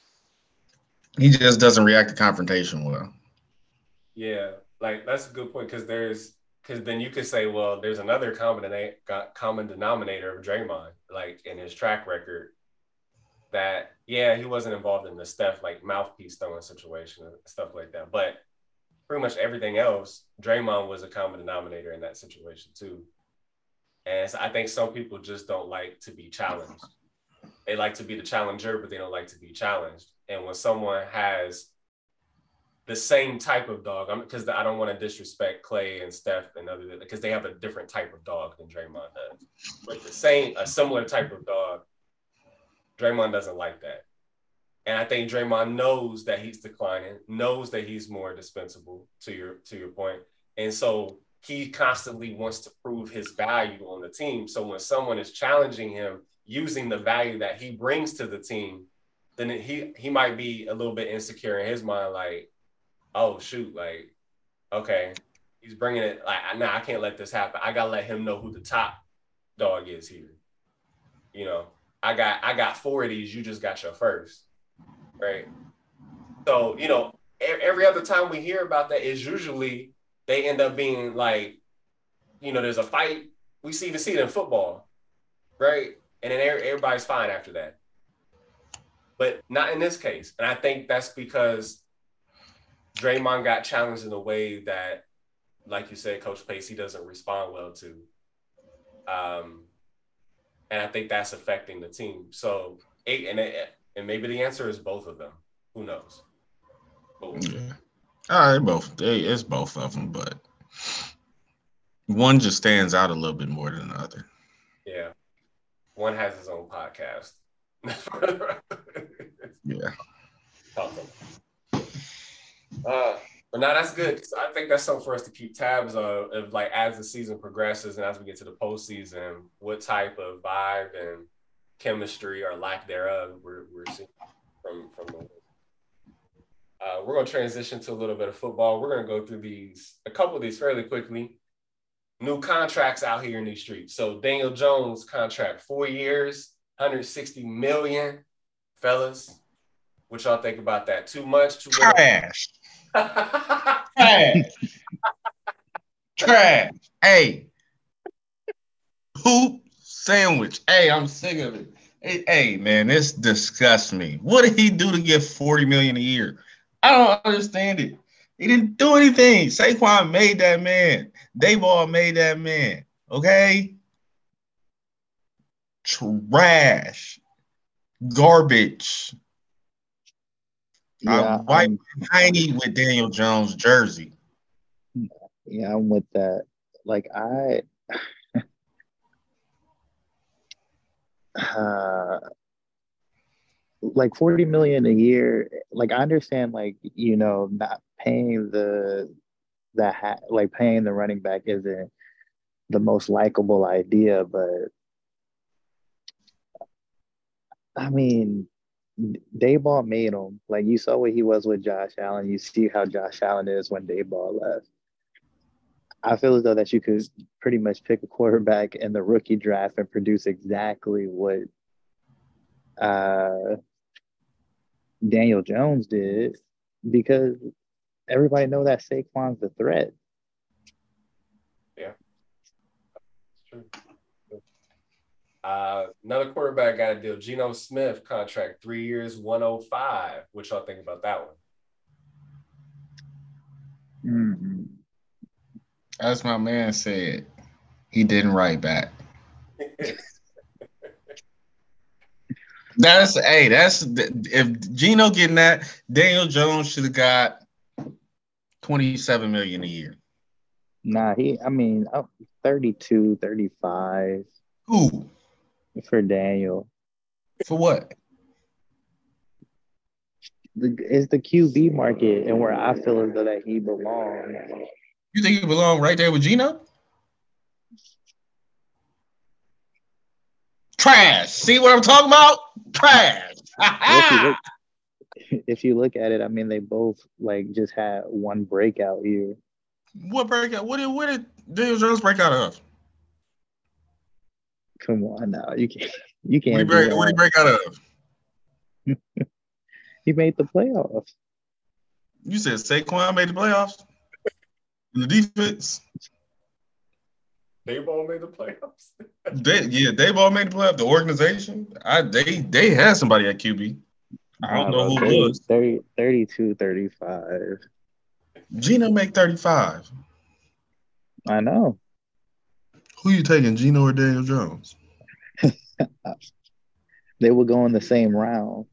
– he just doesn't react to confrontation well. Yeah, like that's a good point because there's because then you could say, well, there's another common common denominator of Draymond, like in his track record, that yeah, he wasn't involved in the Steph like mouthpiece throwing situation and stuff like that, but pretty much everything else, Draymond was a common denominator in that situation too. And so I think some people just don't like to be challenged. They like to be the challenger, but they don't like to be challenged. And when someone has the same type of dog, because I don't want to disrespect Clay and Steph and other because they have a different type of dog than Draymond does. But the same, a similar type of dog, Draymond doesn't like that. And I think Draymond knows that he's declining, knows that he's more dispensable to your to your point. And so he constantly wants to prove his value on the team. So when someone is challenging him using the value that he brings to the team, then he he might be a little bit insecure in his mind, like, oh, shoot, like, okay, he's bringing it. Like, nah, I can't let this happen. I got to let him know who the top dog is here. You know, I got I got four of these. You just got your first, right? So, you know, every other time we hear about that is usually they end up being like, you know, there's a fight. We see the see it in football, right? And then everybody's fine after that. But not in this case. And I think that's because Draymond got challenged in a way that, like you said, Coach Pace, he doesn't respond well to. Um, and I think that's affecting the team. So, and, and maybe the answer is both of them. Who knows? Both. Yeah. All right, both. It's both of them, but one just stands out a little bit more than the other. Yeah. One has his own podcast. Yeah. Talk to him. Uh, but now that's good. I think that's something for us to keep tabs of, of like as the season progresses and as we get to the postseason, what type of vibe and chemistry or lack thereof we're, we're seeing from from the. Uh, we're going to transition to a little bit of football. We're going to go through these a couple of these fairly quickly. New contracts out here in these streets. So Daniel Jones contract, four years, one hundred sixty million, fellas. What y'all think about that? Too much? Too little? Trash. Trash. Trash. Hey. Poop sandwich. Hey, I'm sick of it. Hey, hey, man, this disgusts me. What did he do to get forty million dollars a year? I don't understand it. He didn't do anything. Saquon made that man. Dayball made that man. Okay? Trash. Garbage. Yeah, I'm white I'm, and tiny with Daniel Jones' jersey. yeah, I'm with that. Like I, uh, like forty million a year. Like I understand, like you know, not paying the the ha- like paying the running back isn't the most likable idea, but I mean, Dayball made him. Like you saw what he was with Josh Allen. You see how Josh Allen is when Dayball left. I feel as though that you could pretty much pick a quarterback in the rookie draft and produce exactly what Uh, Daniel Jones did because everybody know that Saquon's the threat. Yeah, it's true. Uh, another quarterback got a deal. Geno Smith contract, three years, one oh five. What y'all think about that one? Mm-hmm. As my man said, he didn't write back. That's hey, that's if Geno getting that, Daniel Jones should have got twenty-seven million a year. Nah, he. I mean, oh, thirty-two, thirty-five. Who? For Daniel. For what? The, it's the Q B market and where I feel as though that he belongs. You think he belong right there with Geno? Trash. See what I'm talking about? Trash. if, you look, if you look at it, I mean, they both like just had one breakout year. What breakout? What did what did Daniel Jones break out of? Come on now, you can't you can't. What did he break, what did he break out of? He made the playoffs. You said Saquon made the playoffs in the defense. Dayball made the playoffs. they, yeah, Dayball made the playoffs. The organization, I they they had somebody at Q B. I don't know who thirty, it was. thirty, thirty-two, thirty-five. Geno make thirty-five. I know. Who you taking, Geno or Daniel Jones? They will go in the same round.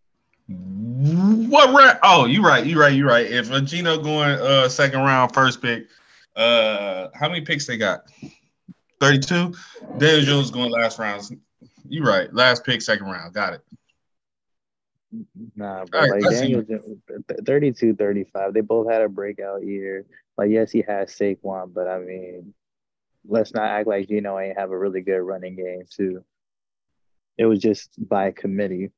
What round? Oh, you right, you right, you right. If a Geno going uh second round, first pick, uh, how many picks they got? thirty-two. Daniel Jones going last round. You right, last pick, second round. Got it. Nah, but right, like Daniel, thirty-two, thirty-five. They both had a breakout year. Like, yes, he has Saquon, but I mean, let's not act like Geno ain't have a really good running game too. It was just by committee.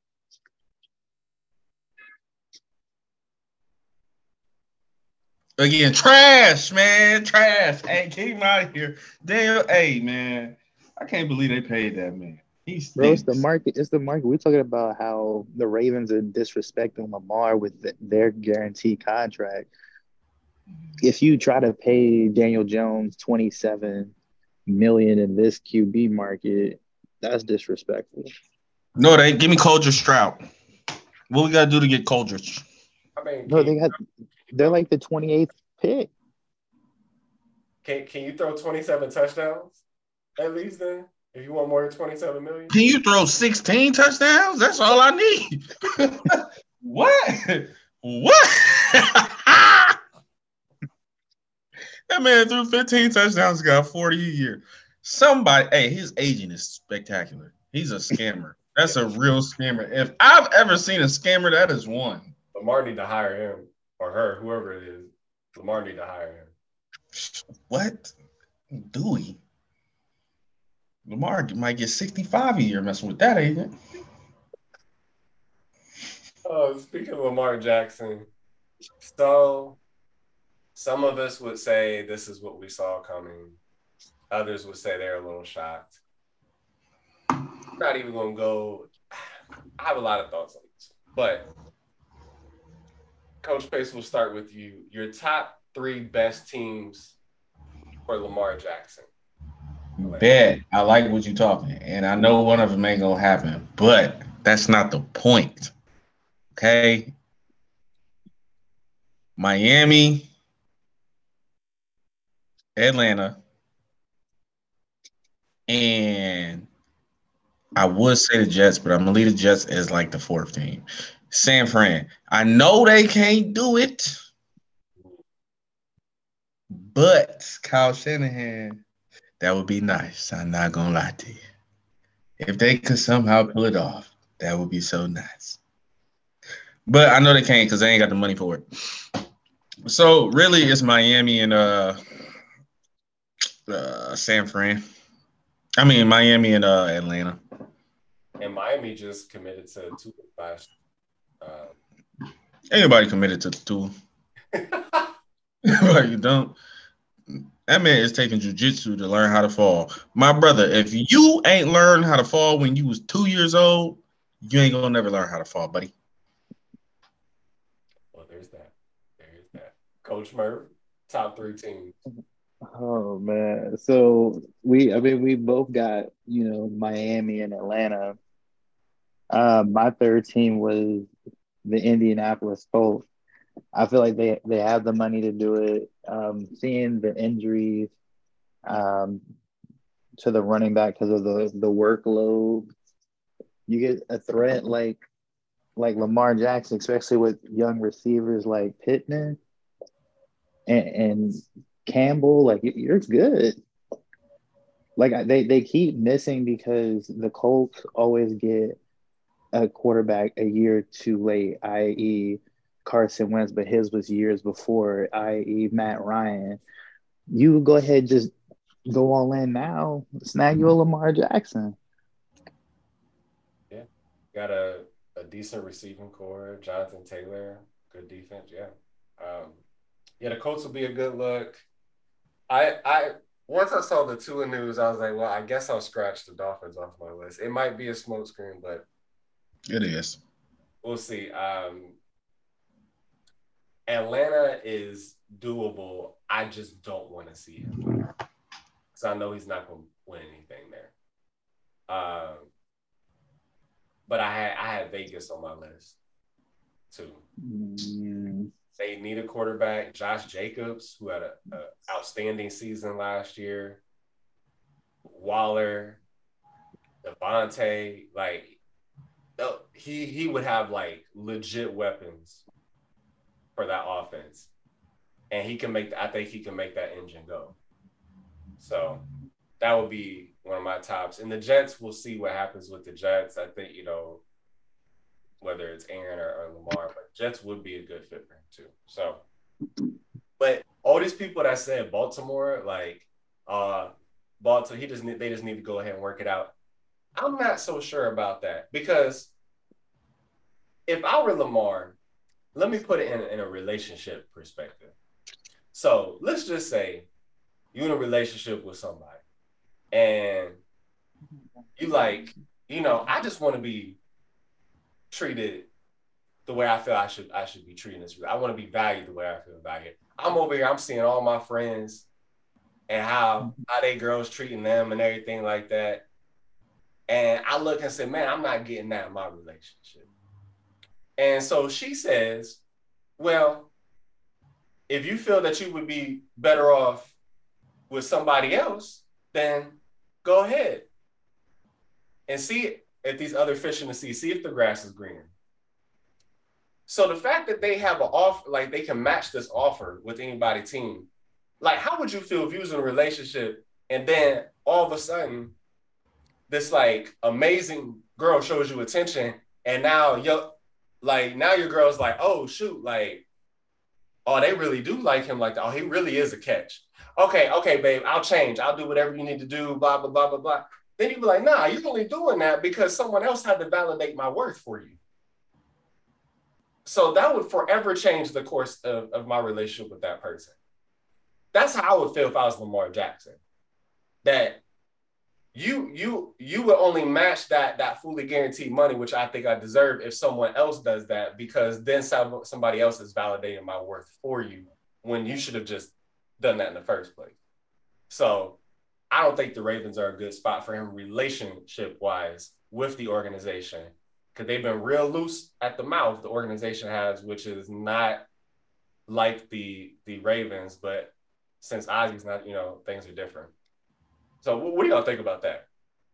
Again, trash, man, trash. Hey, keep him out of here. Daniel, hey, man, I can't believe they paid that man. He's Bro, it's the market. It's the market. We're talking about how the Ravens are disrespecting Lamar with the, their guaranteed contract. If you try to pay Daniel Jones twenty-seven million in this Q B market, that's disrespectful. No, they give me Coldridge Stroud. What we gotta do to get Coldridge? I mean, no, they got. They're like the twenty-eighth pick. Can Can you throw twenty-seven touchdowns at least then? If you want more than twenty-seven million? Can you throw sixteen touchdowns? That's all I need. What? What? That man threw fifteen touchdowns, got forty a year. Somebody, hey, his agent is spectacular. He's a scammer. That's a real scammer. If I've ever seen a scammer, that is one. Lamar need to hire him or her, whoever it is. Lamar need to hire him. What? Dewey. Lamar might get sixty-five a year messing with that agent. Oh, speaking of Lamar Jackson, so some of us would say this is what we saw coming. Others would say they're a little shocked. I'm not even going to go. I have a lot of thoughts on this, but Coach Pace, we'll start with you. Your top three best teams for Lamar Jackson. Bet. I like what you're talking, and I know one of them ain't gonna happen, but that's not the point. Okay. Miami, Atlanta, and I would say the Jets, but I'm gonna leave the Jets as like the fourth team. San Fran. I know they can't do it, but Kyle Shanahan, that would be nice. I'm not gonna lie to you. If they could somehow pull it off, that would be so nice. But I know they can't because they ain't got the money for it. So really, it's Miami and uh, uh, San Fran. I mean, Miami and uh, Atlanta. And Miami just committed to two last. Uh... Anybody committed to two? Like you don't. That man is taking jiu-jitsu to learn how to fall. My brother, if you ain't learned how to fall when you was two years old, you ain't gonna never learn how to fall, buddy. Well, there's that. There's that. Coach Murph, top three teams. Oh man. So we I mean we both got, you know, Miami and Atlanta. Uh, my third team was the Indianapolis Colts. I feel like they they have the money to do it. Um, seeing the injuries um, to the running back because of the the workload, you get a threat like like Lamar Jackson, especially with young receivers like Pittman and, and Campbell. Like you're good. Like they they keep missing because the Colts always get a quarterback a year too late, that is. Carson Wentz, but his was years before, that is. Matt Ryan. You go ahead, just go all in now, snag you a Lamar Jackson. Yeah, got a, a decent receiving core, Jonathan Taylor, good defense. Yeah, um, yeah, the Colts will be a good look. I I once I saw the Tua news, I was like, well, I guess I'll scratch the Dolphins off my list. It might be a smokescreen, but it is. We'll see. Um, Atlanta is doable. I just don't want to see him win because I know he's not going to win anything there. Um, but I had I had Vegas on my list too. Mm. They need a quarterback. Josh Jacobs, who had an outstanding season last year. Waller, Devontae, like he he would have like legit weapons for that offense, and he can make. I think he can make that engine go. So that would be one of my tops. And the Jets, we'll see what happens with the Jets. I think you know whether it's Aaron or, or Lamar, but Jets would be a good fit for him too. So, but all these people that said Baltimore, like uh, Baltimore, he just need, they just need to go ahead and work it out. I'm not so sure about that because if I were Lamar, let me put it in, in a relationship perspective. So let's just say you're in a relationship with somebody and you like, you know, I just want to be treated the way I feel I should I should be treating this. I want to be valued the way I feel valued. I'm over here, I'm seeing all my friends and how, how they girls treating them and everything like that. And I look and say, man, I'm not getting that in my relationship. And so she says, well, if you feel that you would be better off with somebody else, then go ahead and see if these other fish in the sea, see if the grass is greener. So the fact that they have an offer, like they can match this offer with anybody team, like how would you feel if you was in a relationship and then all of a sudden this like amazing girl shows you attention and now your like now your girl's like, oh shoot, like, oh, they really do like him like that. Oh, he really is a catch. Okay, okay, babe, I'll change. I'll do whatever you need to do, blah, blah, blah, blah, blah. Then you'd be like, nah, you're only doing that because someone else had to validate my worth for you. So that would forever change the course of, of my relationship with that person. That's how I would feel if I was Lamar Jackson. That you you you would only match that that fully guaranteed money, which I think I deserve if someone else does that, because then some, somebody else is validating my worth for you when you should have just done that in the first place. So I don't think the Ravens are a good spot for him relationship-wise with the organization because they've been real loose at the mouth, the organization has, which is not like the the Ravens, but since Ozzy's not, you know, things are different. So what do y'all think about that?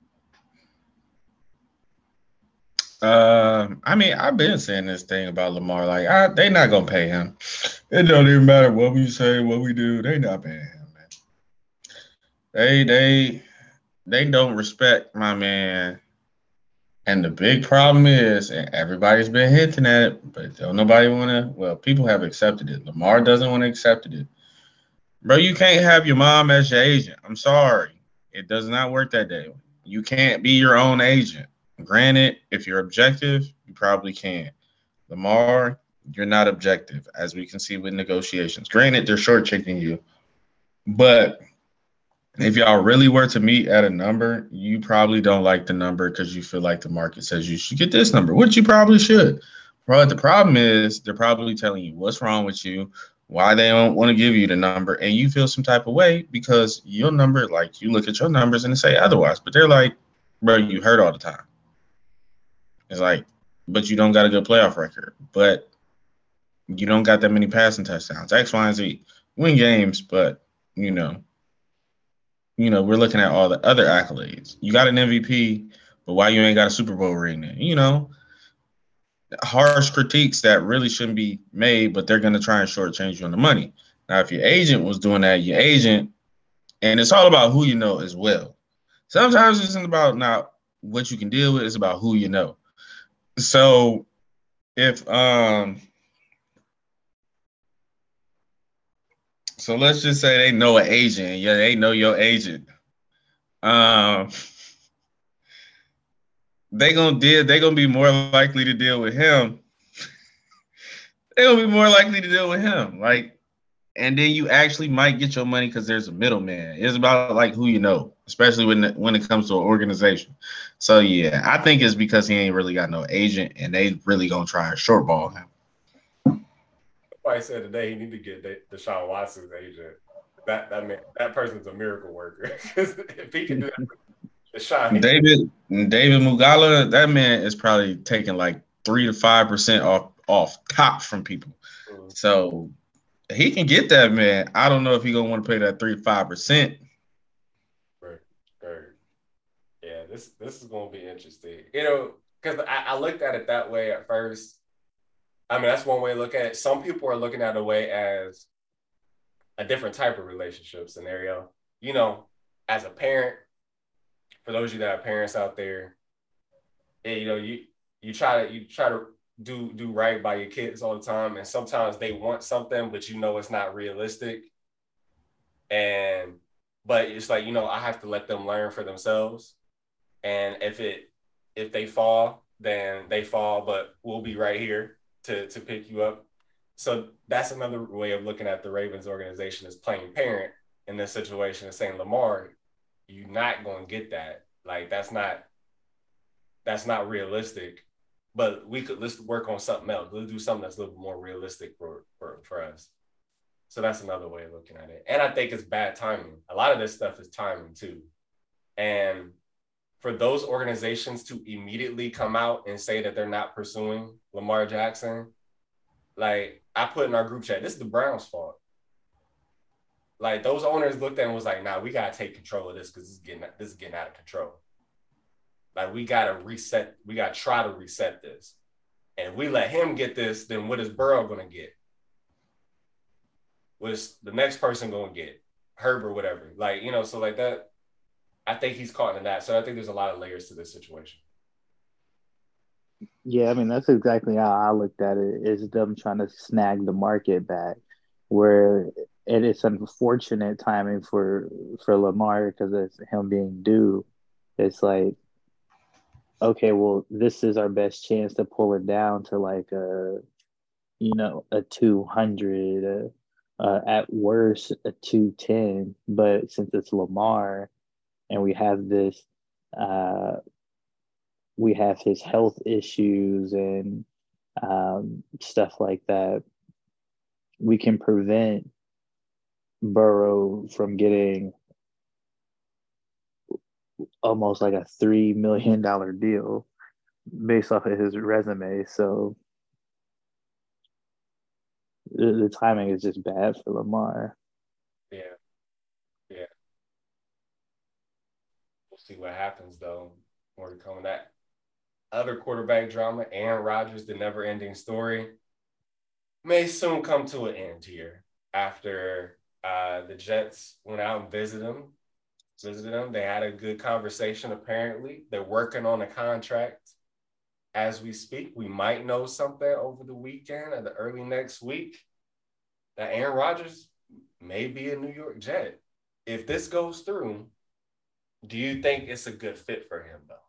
Uh, I mean, I've been saying this thing about Lamar. Like, I, they not gonna pay him. It don't even matter what we say, what we do. They not paying him, man. They they they don't respect my man. And the big problem is, and everybody's been hinting at it, but don't nobody want to. Well, people have accepted it. Lamar doesn't want to accept it. Bro, you can't have your mom as your agent. I'm sorry. It does not work that day. You can't be your own agent. Granted, if you're objective, you probably can. Lamar, you're not objective, as we can see with negotiations. Granted, they're shortchanging you. But If y'all really were to meet at a number, you probably don't like the number because you feel like the market says you should get this number, which you probably should. But the problem is they're probably telling you what's wrong with you, why they don't want to give you the number, and you feel some type of way because your number, like you look at your numbers and say otherwise. But they're like, bro, you hurt all the time. It's like, but you don't got a good playoff record. But you don't got that many passing touchdowns. X, Y, and Z. Win games, but you know, you know, we're looking at all the other accolades. You got an M V P, but why you ain't got a Super Bowl ring then? You know, harsh critiques that really shouldn't be made, but they're gonna try and shortchange you on the money. Now, if your agent was doing that, your agent, and it's all about who you know as well. Sometimes it's not about not what you can deal with, it's about who you know. So if um so let's just say they know an agent, yeah, they know your agent. Um they gonna deal they gonna be more likely to deal with him. they gonna be more likely to deal with him. Like, and then you actually might get your money because there's a middleman. It's about like who you know, especially when when it comes to an organization. So yeah, I think it's because he ain't really got no agent, and they really gonna try and shortball him. Somebody said today he need to get Deshaun Watson's agent. That that man, that person's a miracle worker. If he can do that, Deshaun. David David Mugala, that man is probably taking like three to five percent off off top from people. Mm-hmm. So he can get that, man. I don't know if he gonna want to pay that three to five percent. Right, right. Yeah, this this is gonna be interesting. You know, because I, I looked at it that way at first. I mean, that's one way to look at it. Some people are looking at it away as a different type of relationship scenario. You know, as a parent, for those of you that are parents out there, you know, you you try to you try to do do right by your kids all the time, and sometimes they want something, but you know it's not realistic. And but it's like, you know, I have to let them learn for themselves. And if it if they fall, then they fall, but we'll be right here to to pick you up. So that's another way of looking at the Ravens organization as playing parent in this situation and saying, Lamar, you're not going to get that. Like, that's not that's not realistic. But we could let's work on something else. Let's do something that's a little more realistic for, for, for us. So that's another way of looking at it. And I think it's bad timing. A lot of this stuff is timing too. And for those organizations to immediately come out and say that they're not pursuing Lamar Jackson, like I put in our group chat, this is the Browns' fault. Like those owners looked at and was like, nah, we gotta take control of this because this is getting this is getting out of control. Like we gotta reset, we gotta try to reset this. And if we let him get this, then what is Burrow gonna get? What is the next person gonna get? Herb or whatever. Like, you know, so like that. I think he's caught in that. So I think there's a lot of layers to this situation. Yeah, I mean, that's exactly how I looked at it, is them trying to snag the market back, where it is unfortunate timing for, for Lamar because it's him being due. It's like, okay, well, this is our best chance to pull it down to like a, you know, a two hundred, uh, uh, at worst a two ten. But since it's Lamar, and we have this, uh, we have his health issues and um, stuff like that, we can prevent Burrow from getting almost like a three million dollars deal based off of his resume. So the, the timing is just bad for Lamar. Yeah. Yeah. See what happens though. More to come on that. Other quarterback drama, Aaron Rodgers, the never-ending story, may soon come to an end here after uh, the Jets went out and visited him. Visited him. They had a good conversation, apparently. They're working on a contract as we speak. We might know something over the weekend or the early next week that Aaron Rodgers may be a New York Jet. If this goes through, do you think it's a good fit for him, though?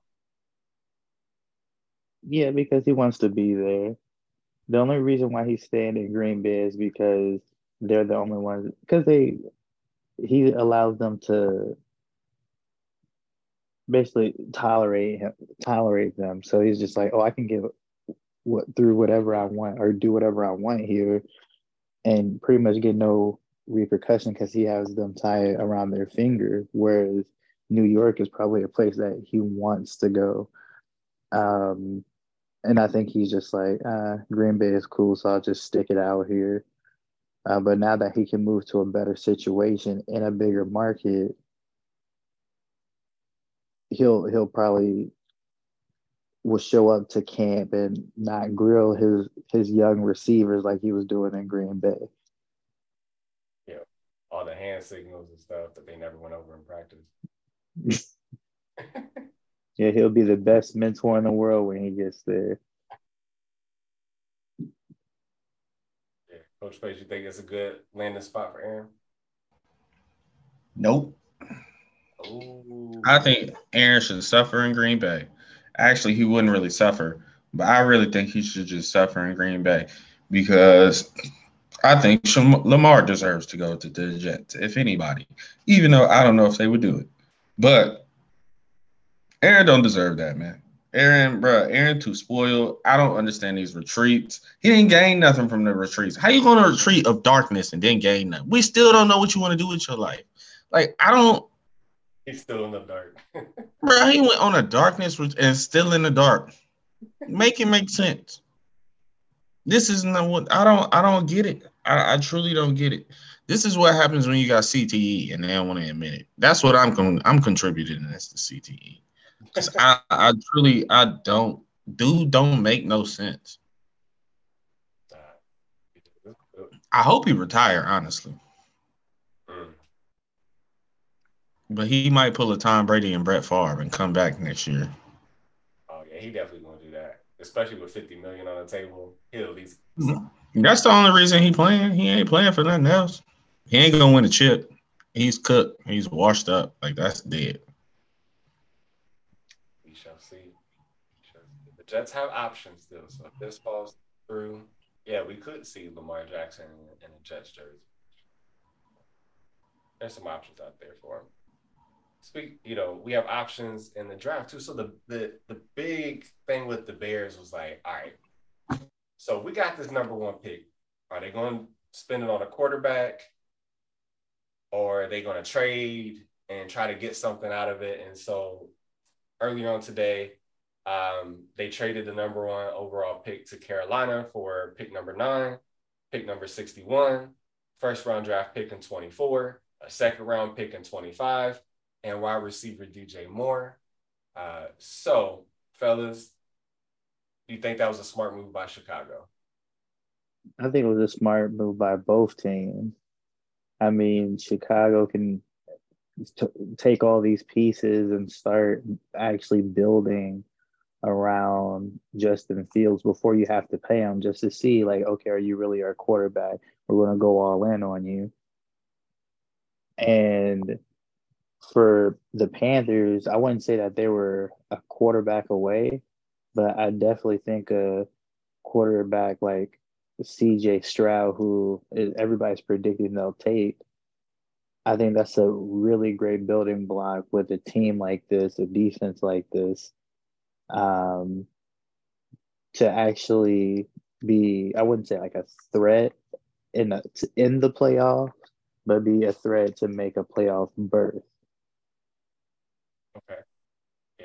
Yeah, because he wants to be there. The only reason why he's staying in Green Bay is because they're the only ones, because they he allows them to basically tolerate him, tolerate them. So he's just like, oh, I can give what through whatever I want or do whatever I want here, and pretty much get no repercussion because he has them tied around their finger. Whereas New York is probably a place that he wants to go. Um, and I think he's just like, uh, Green Bay is cool, so I'll just stick it out here. Uh, but now that he can move to a better situation in a bigger market, he'll he'll probably will show up to camp and not grill his his young receivers like he was doing in Green Bay. Yeah, all the hand signals and stuff that they never went over in practice. Yeah, he'll be the best mentor in the world when he gets there. Yeah, Coach Pace, you think it's a good landing spot for Aaron? Nope. Ooh. I think Aaron should suffer in Green Bay. Actually, he wouldn't really suffer, but I really think he should just suffer in Green Bay because I think Lamar deserves to go to the Jets, if anybody, even though I don't know if they would do it. But Aaron don't deserve that, man. Aaron, bro, Aaron too spoiled. I don't understand these retreats. He didn't gain nothing from the retreats. How you going to retreat of darkness and then gain nothing? We still don't know what you want to do with your life. Like, I don't. He's still in the dark. Bro, he went on a darkness and still in the dark. Make it make sense. This is not what I don't. I don't get it. I, I truly don't get it. This is what happens when you got C T E and they don't want to admit it. That's what I'm con- I'm contributing this to C T E because I, I truly I don't. Dude, don't make no sense. I hope he retire, honestly. Mm. But he might pull a Tom Brady and Brett Favre and come back next year. Oh yeah, he definitely gonna do that. Especially with fifty million on the table, he'll at least. That's the only reason he playing. He ain't playing for nothing else. He ain't gonna win a chip. He's cooked. He's washed up. Like that's dead. We shall see. The Jets have options still, so if this falls through, yeah, we could see Lamar Jackson in a Jets jersey. There's some options out there for him. Speak, you know, we have options in the draft too. So the the the big thing with the Bears was like, all right, so we got this number one pick. Are they going to spend it on a quarterback, or are they going to trade and try to get something out of it? And so earlier on today, um, they traded the number one overall pick to Carolina for pick number nine, pick number sixty-one, first round draft pick in twenty-four, a second round pick in twenty-five, and wide receiver D J Moore. Uh, so, fellas, do you think that was a smart move by Chicago? I think it was a smart move by both teams. I mean, Chicago can t- take all these pieces and start actually building around Justin Fields before you have to pay him, just to see, like, okay, are you really our quarterback? We're going to go all in on you. And for the Panthers, I wouldn't say that they were a quarterback away, but I definitely think a quarterback like C J Stroud, who is, everybody's predicting they'll take, I think that's a really great building block with a team like this, a defense like this, um, to actually be, I wouldn't say like a threat in a, in the playoffs, but be a threat to make a playoff berth. Okay. Yeah.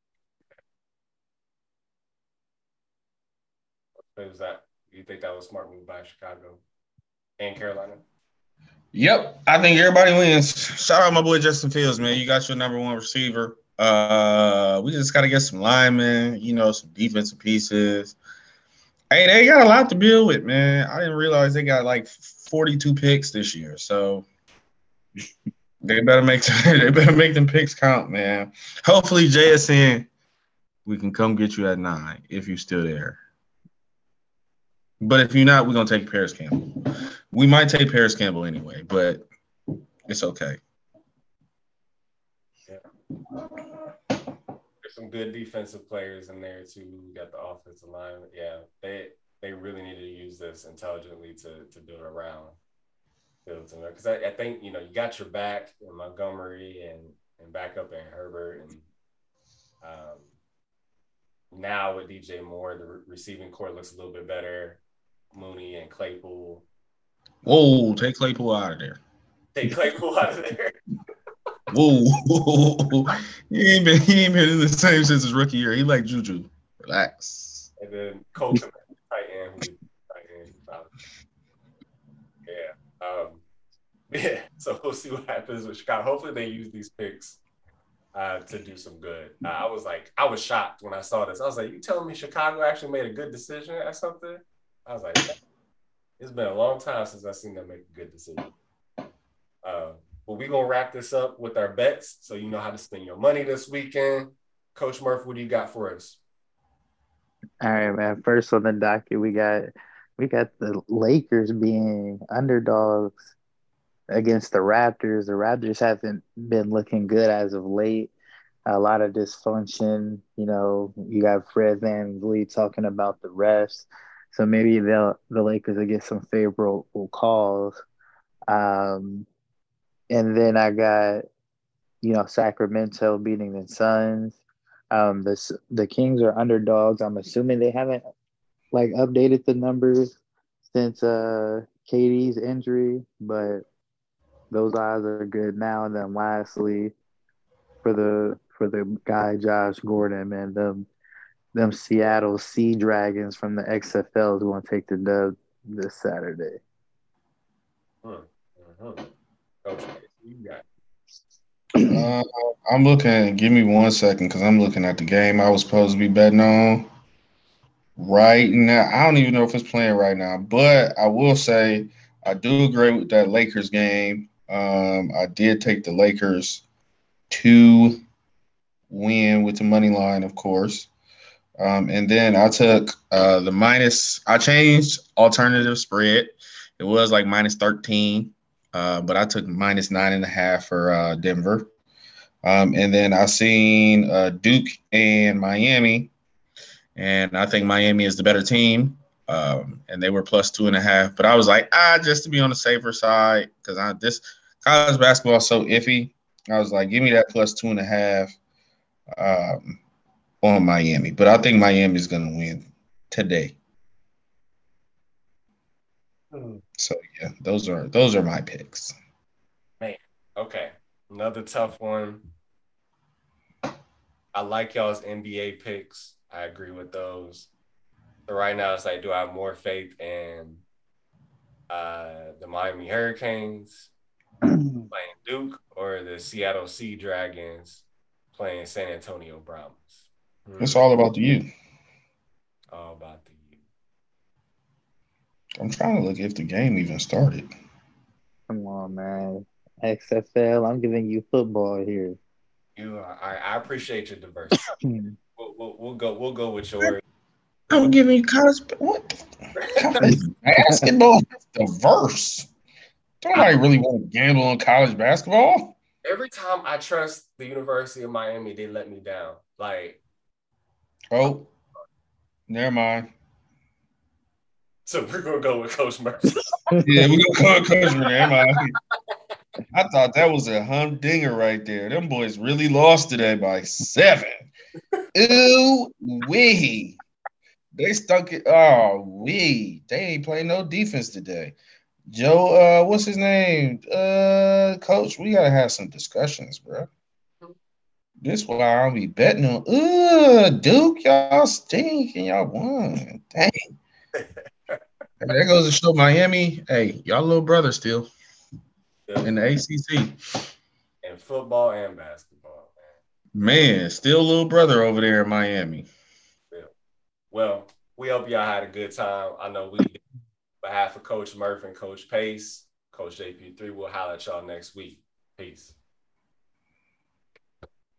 Okay. Was that, do you think that was a smart move by Chicago and Carolina? Yep. I think everybody wins. Shout out my boy Justin Fields, man. You got your number one receiver. Uh, we just got to get some linemen, you know, some defensive pieces. Hey, they got a lot to build with, man. I didn't realize they got like forty-two picks this year. So they better make they better make them picks count, man. Hopefully, J S N, we can come get you at nine if you're still there. But if you're not, we're gonna take Paris Campbell. We might take Paris Campbell anyway, but it's okay. Yeah. There's some good defensive players in there too. We got the offensive line. Yeah, they they really need to use this intelligently to to build around. Because I, I think, you know, you got your back in Montgomery and, and backup in Herbert. And um, now with D J Moore, the re- receiving core looks a little bit better. Mooney and Claypool. Whoa, take Claypool out of there. Take Claypool out of there. Whoa. he, ain't been, he ain't been in the same since his rookie year. He like Juju. Relax. And then Cole Kmet, tight end. Who, tight end yeah. Um, yeah. So we'll see what happens with Chicago. Hopefully they use these picks uh, to do some good. Uh, I was like, I was shocked when I saw this. I was like, you telling me Chicago actually made a good decision or something? I was like, it's been a long time since I've seen them make a good decision. Uh, but we're going to wrap this up with our bets so you know how to spend your money this weekend. Coach Murph, what do you got for us? All right, man. First on the docket, we got we got the Lakers being underdogs against the Raptors. The Raptors haven't been looking good as of late. A lot of dysfunction. You know, you got Fred VanVleet talking about the refs. So maybe they'll the Lakers will get some favorable calls. Um, and then I got, you know, Sacramento beating the Suns. Um, the the Kings are underdogs. I'm assuming they haven't like updated the numbers since uh K D's injury, but those odds are good now. And then lastly, for the for the guy Josh Gordon, man, them them Seattle Sea Dragons from the X F L is going to take the dub this Saturday. Hmm. Mm-hmm. Coach, you got Uh, I'm looking. Give me one second because I'm looking at the game I was supposed to be betting on right now. I don't even know if it's playing right now, but I will say I do agree with that Lakers game. Um, I did take the Lakers to win with the money line, of course. Um, and then I took uh, the minus. I changed alternative spread. It was like minus thirteen, uh, but I took minus nine and a half for uh, Denver. Um, and then I seen uh, Duke and Miami, and I think Miami is the better team. Um, and they were plus two and a half. But I was like, ah, just to be on the safer side, because I this college basketball is so iffy. I was like, give me that plus two and a half um, on Miami. But I think Miami is going to win today. Hmm. So yeah, those are those are my picks. Man, okay. Another tough one. I like y'all's N B A picks. I agree with those. So right now it's like, do I have more faith in uh, the Miami Hurricanes playing Duke or the Seattle Sea Dragons playing San Antonio Brahmas? Hmm. It's all about the you. All about the you. I'm trying to look if the game even started. Come on, man. X F L, I'm giving you football here. You are, I, I appreciate your diversity. we'll, we'll, we'll go. We'll go with yours. I'm giving you college. What? College basketball is diverse. Don't nobody really want to gamble on college basketball. Every time I trust the University of Miami, they let me down. Like, oh, never mind. So we're gonna go with Coach Murphy. Yeah, we're gonna go with Coach Murphy. Never mind. I thought that was a humdinger right there. Them boys really lost today by seven. Ooh wee. They stuck it. Oh wee. They ain't playing no defense today. Joe, uh, what's his name? Uh, Coach, we gotta have some discussions, bro. This why I'll be betting on. Uh, Duke, y'all stink and y'all won. Dang. That goes to show Miami. Hey, y'all little brother still Yeah. in the A C C. In football and basketball, man. Man, still little brother over there in Miami. Yeah. Well, we hope y'all had a good time. I know we, on behalf of Coach Murph and Coach Pace, Coach J P three, we'll holler at y'all next week. Peace.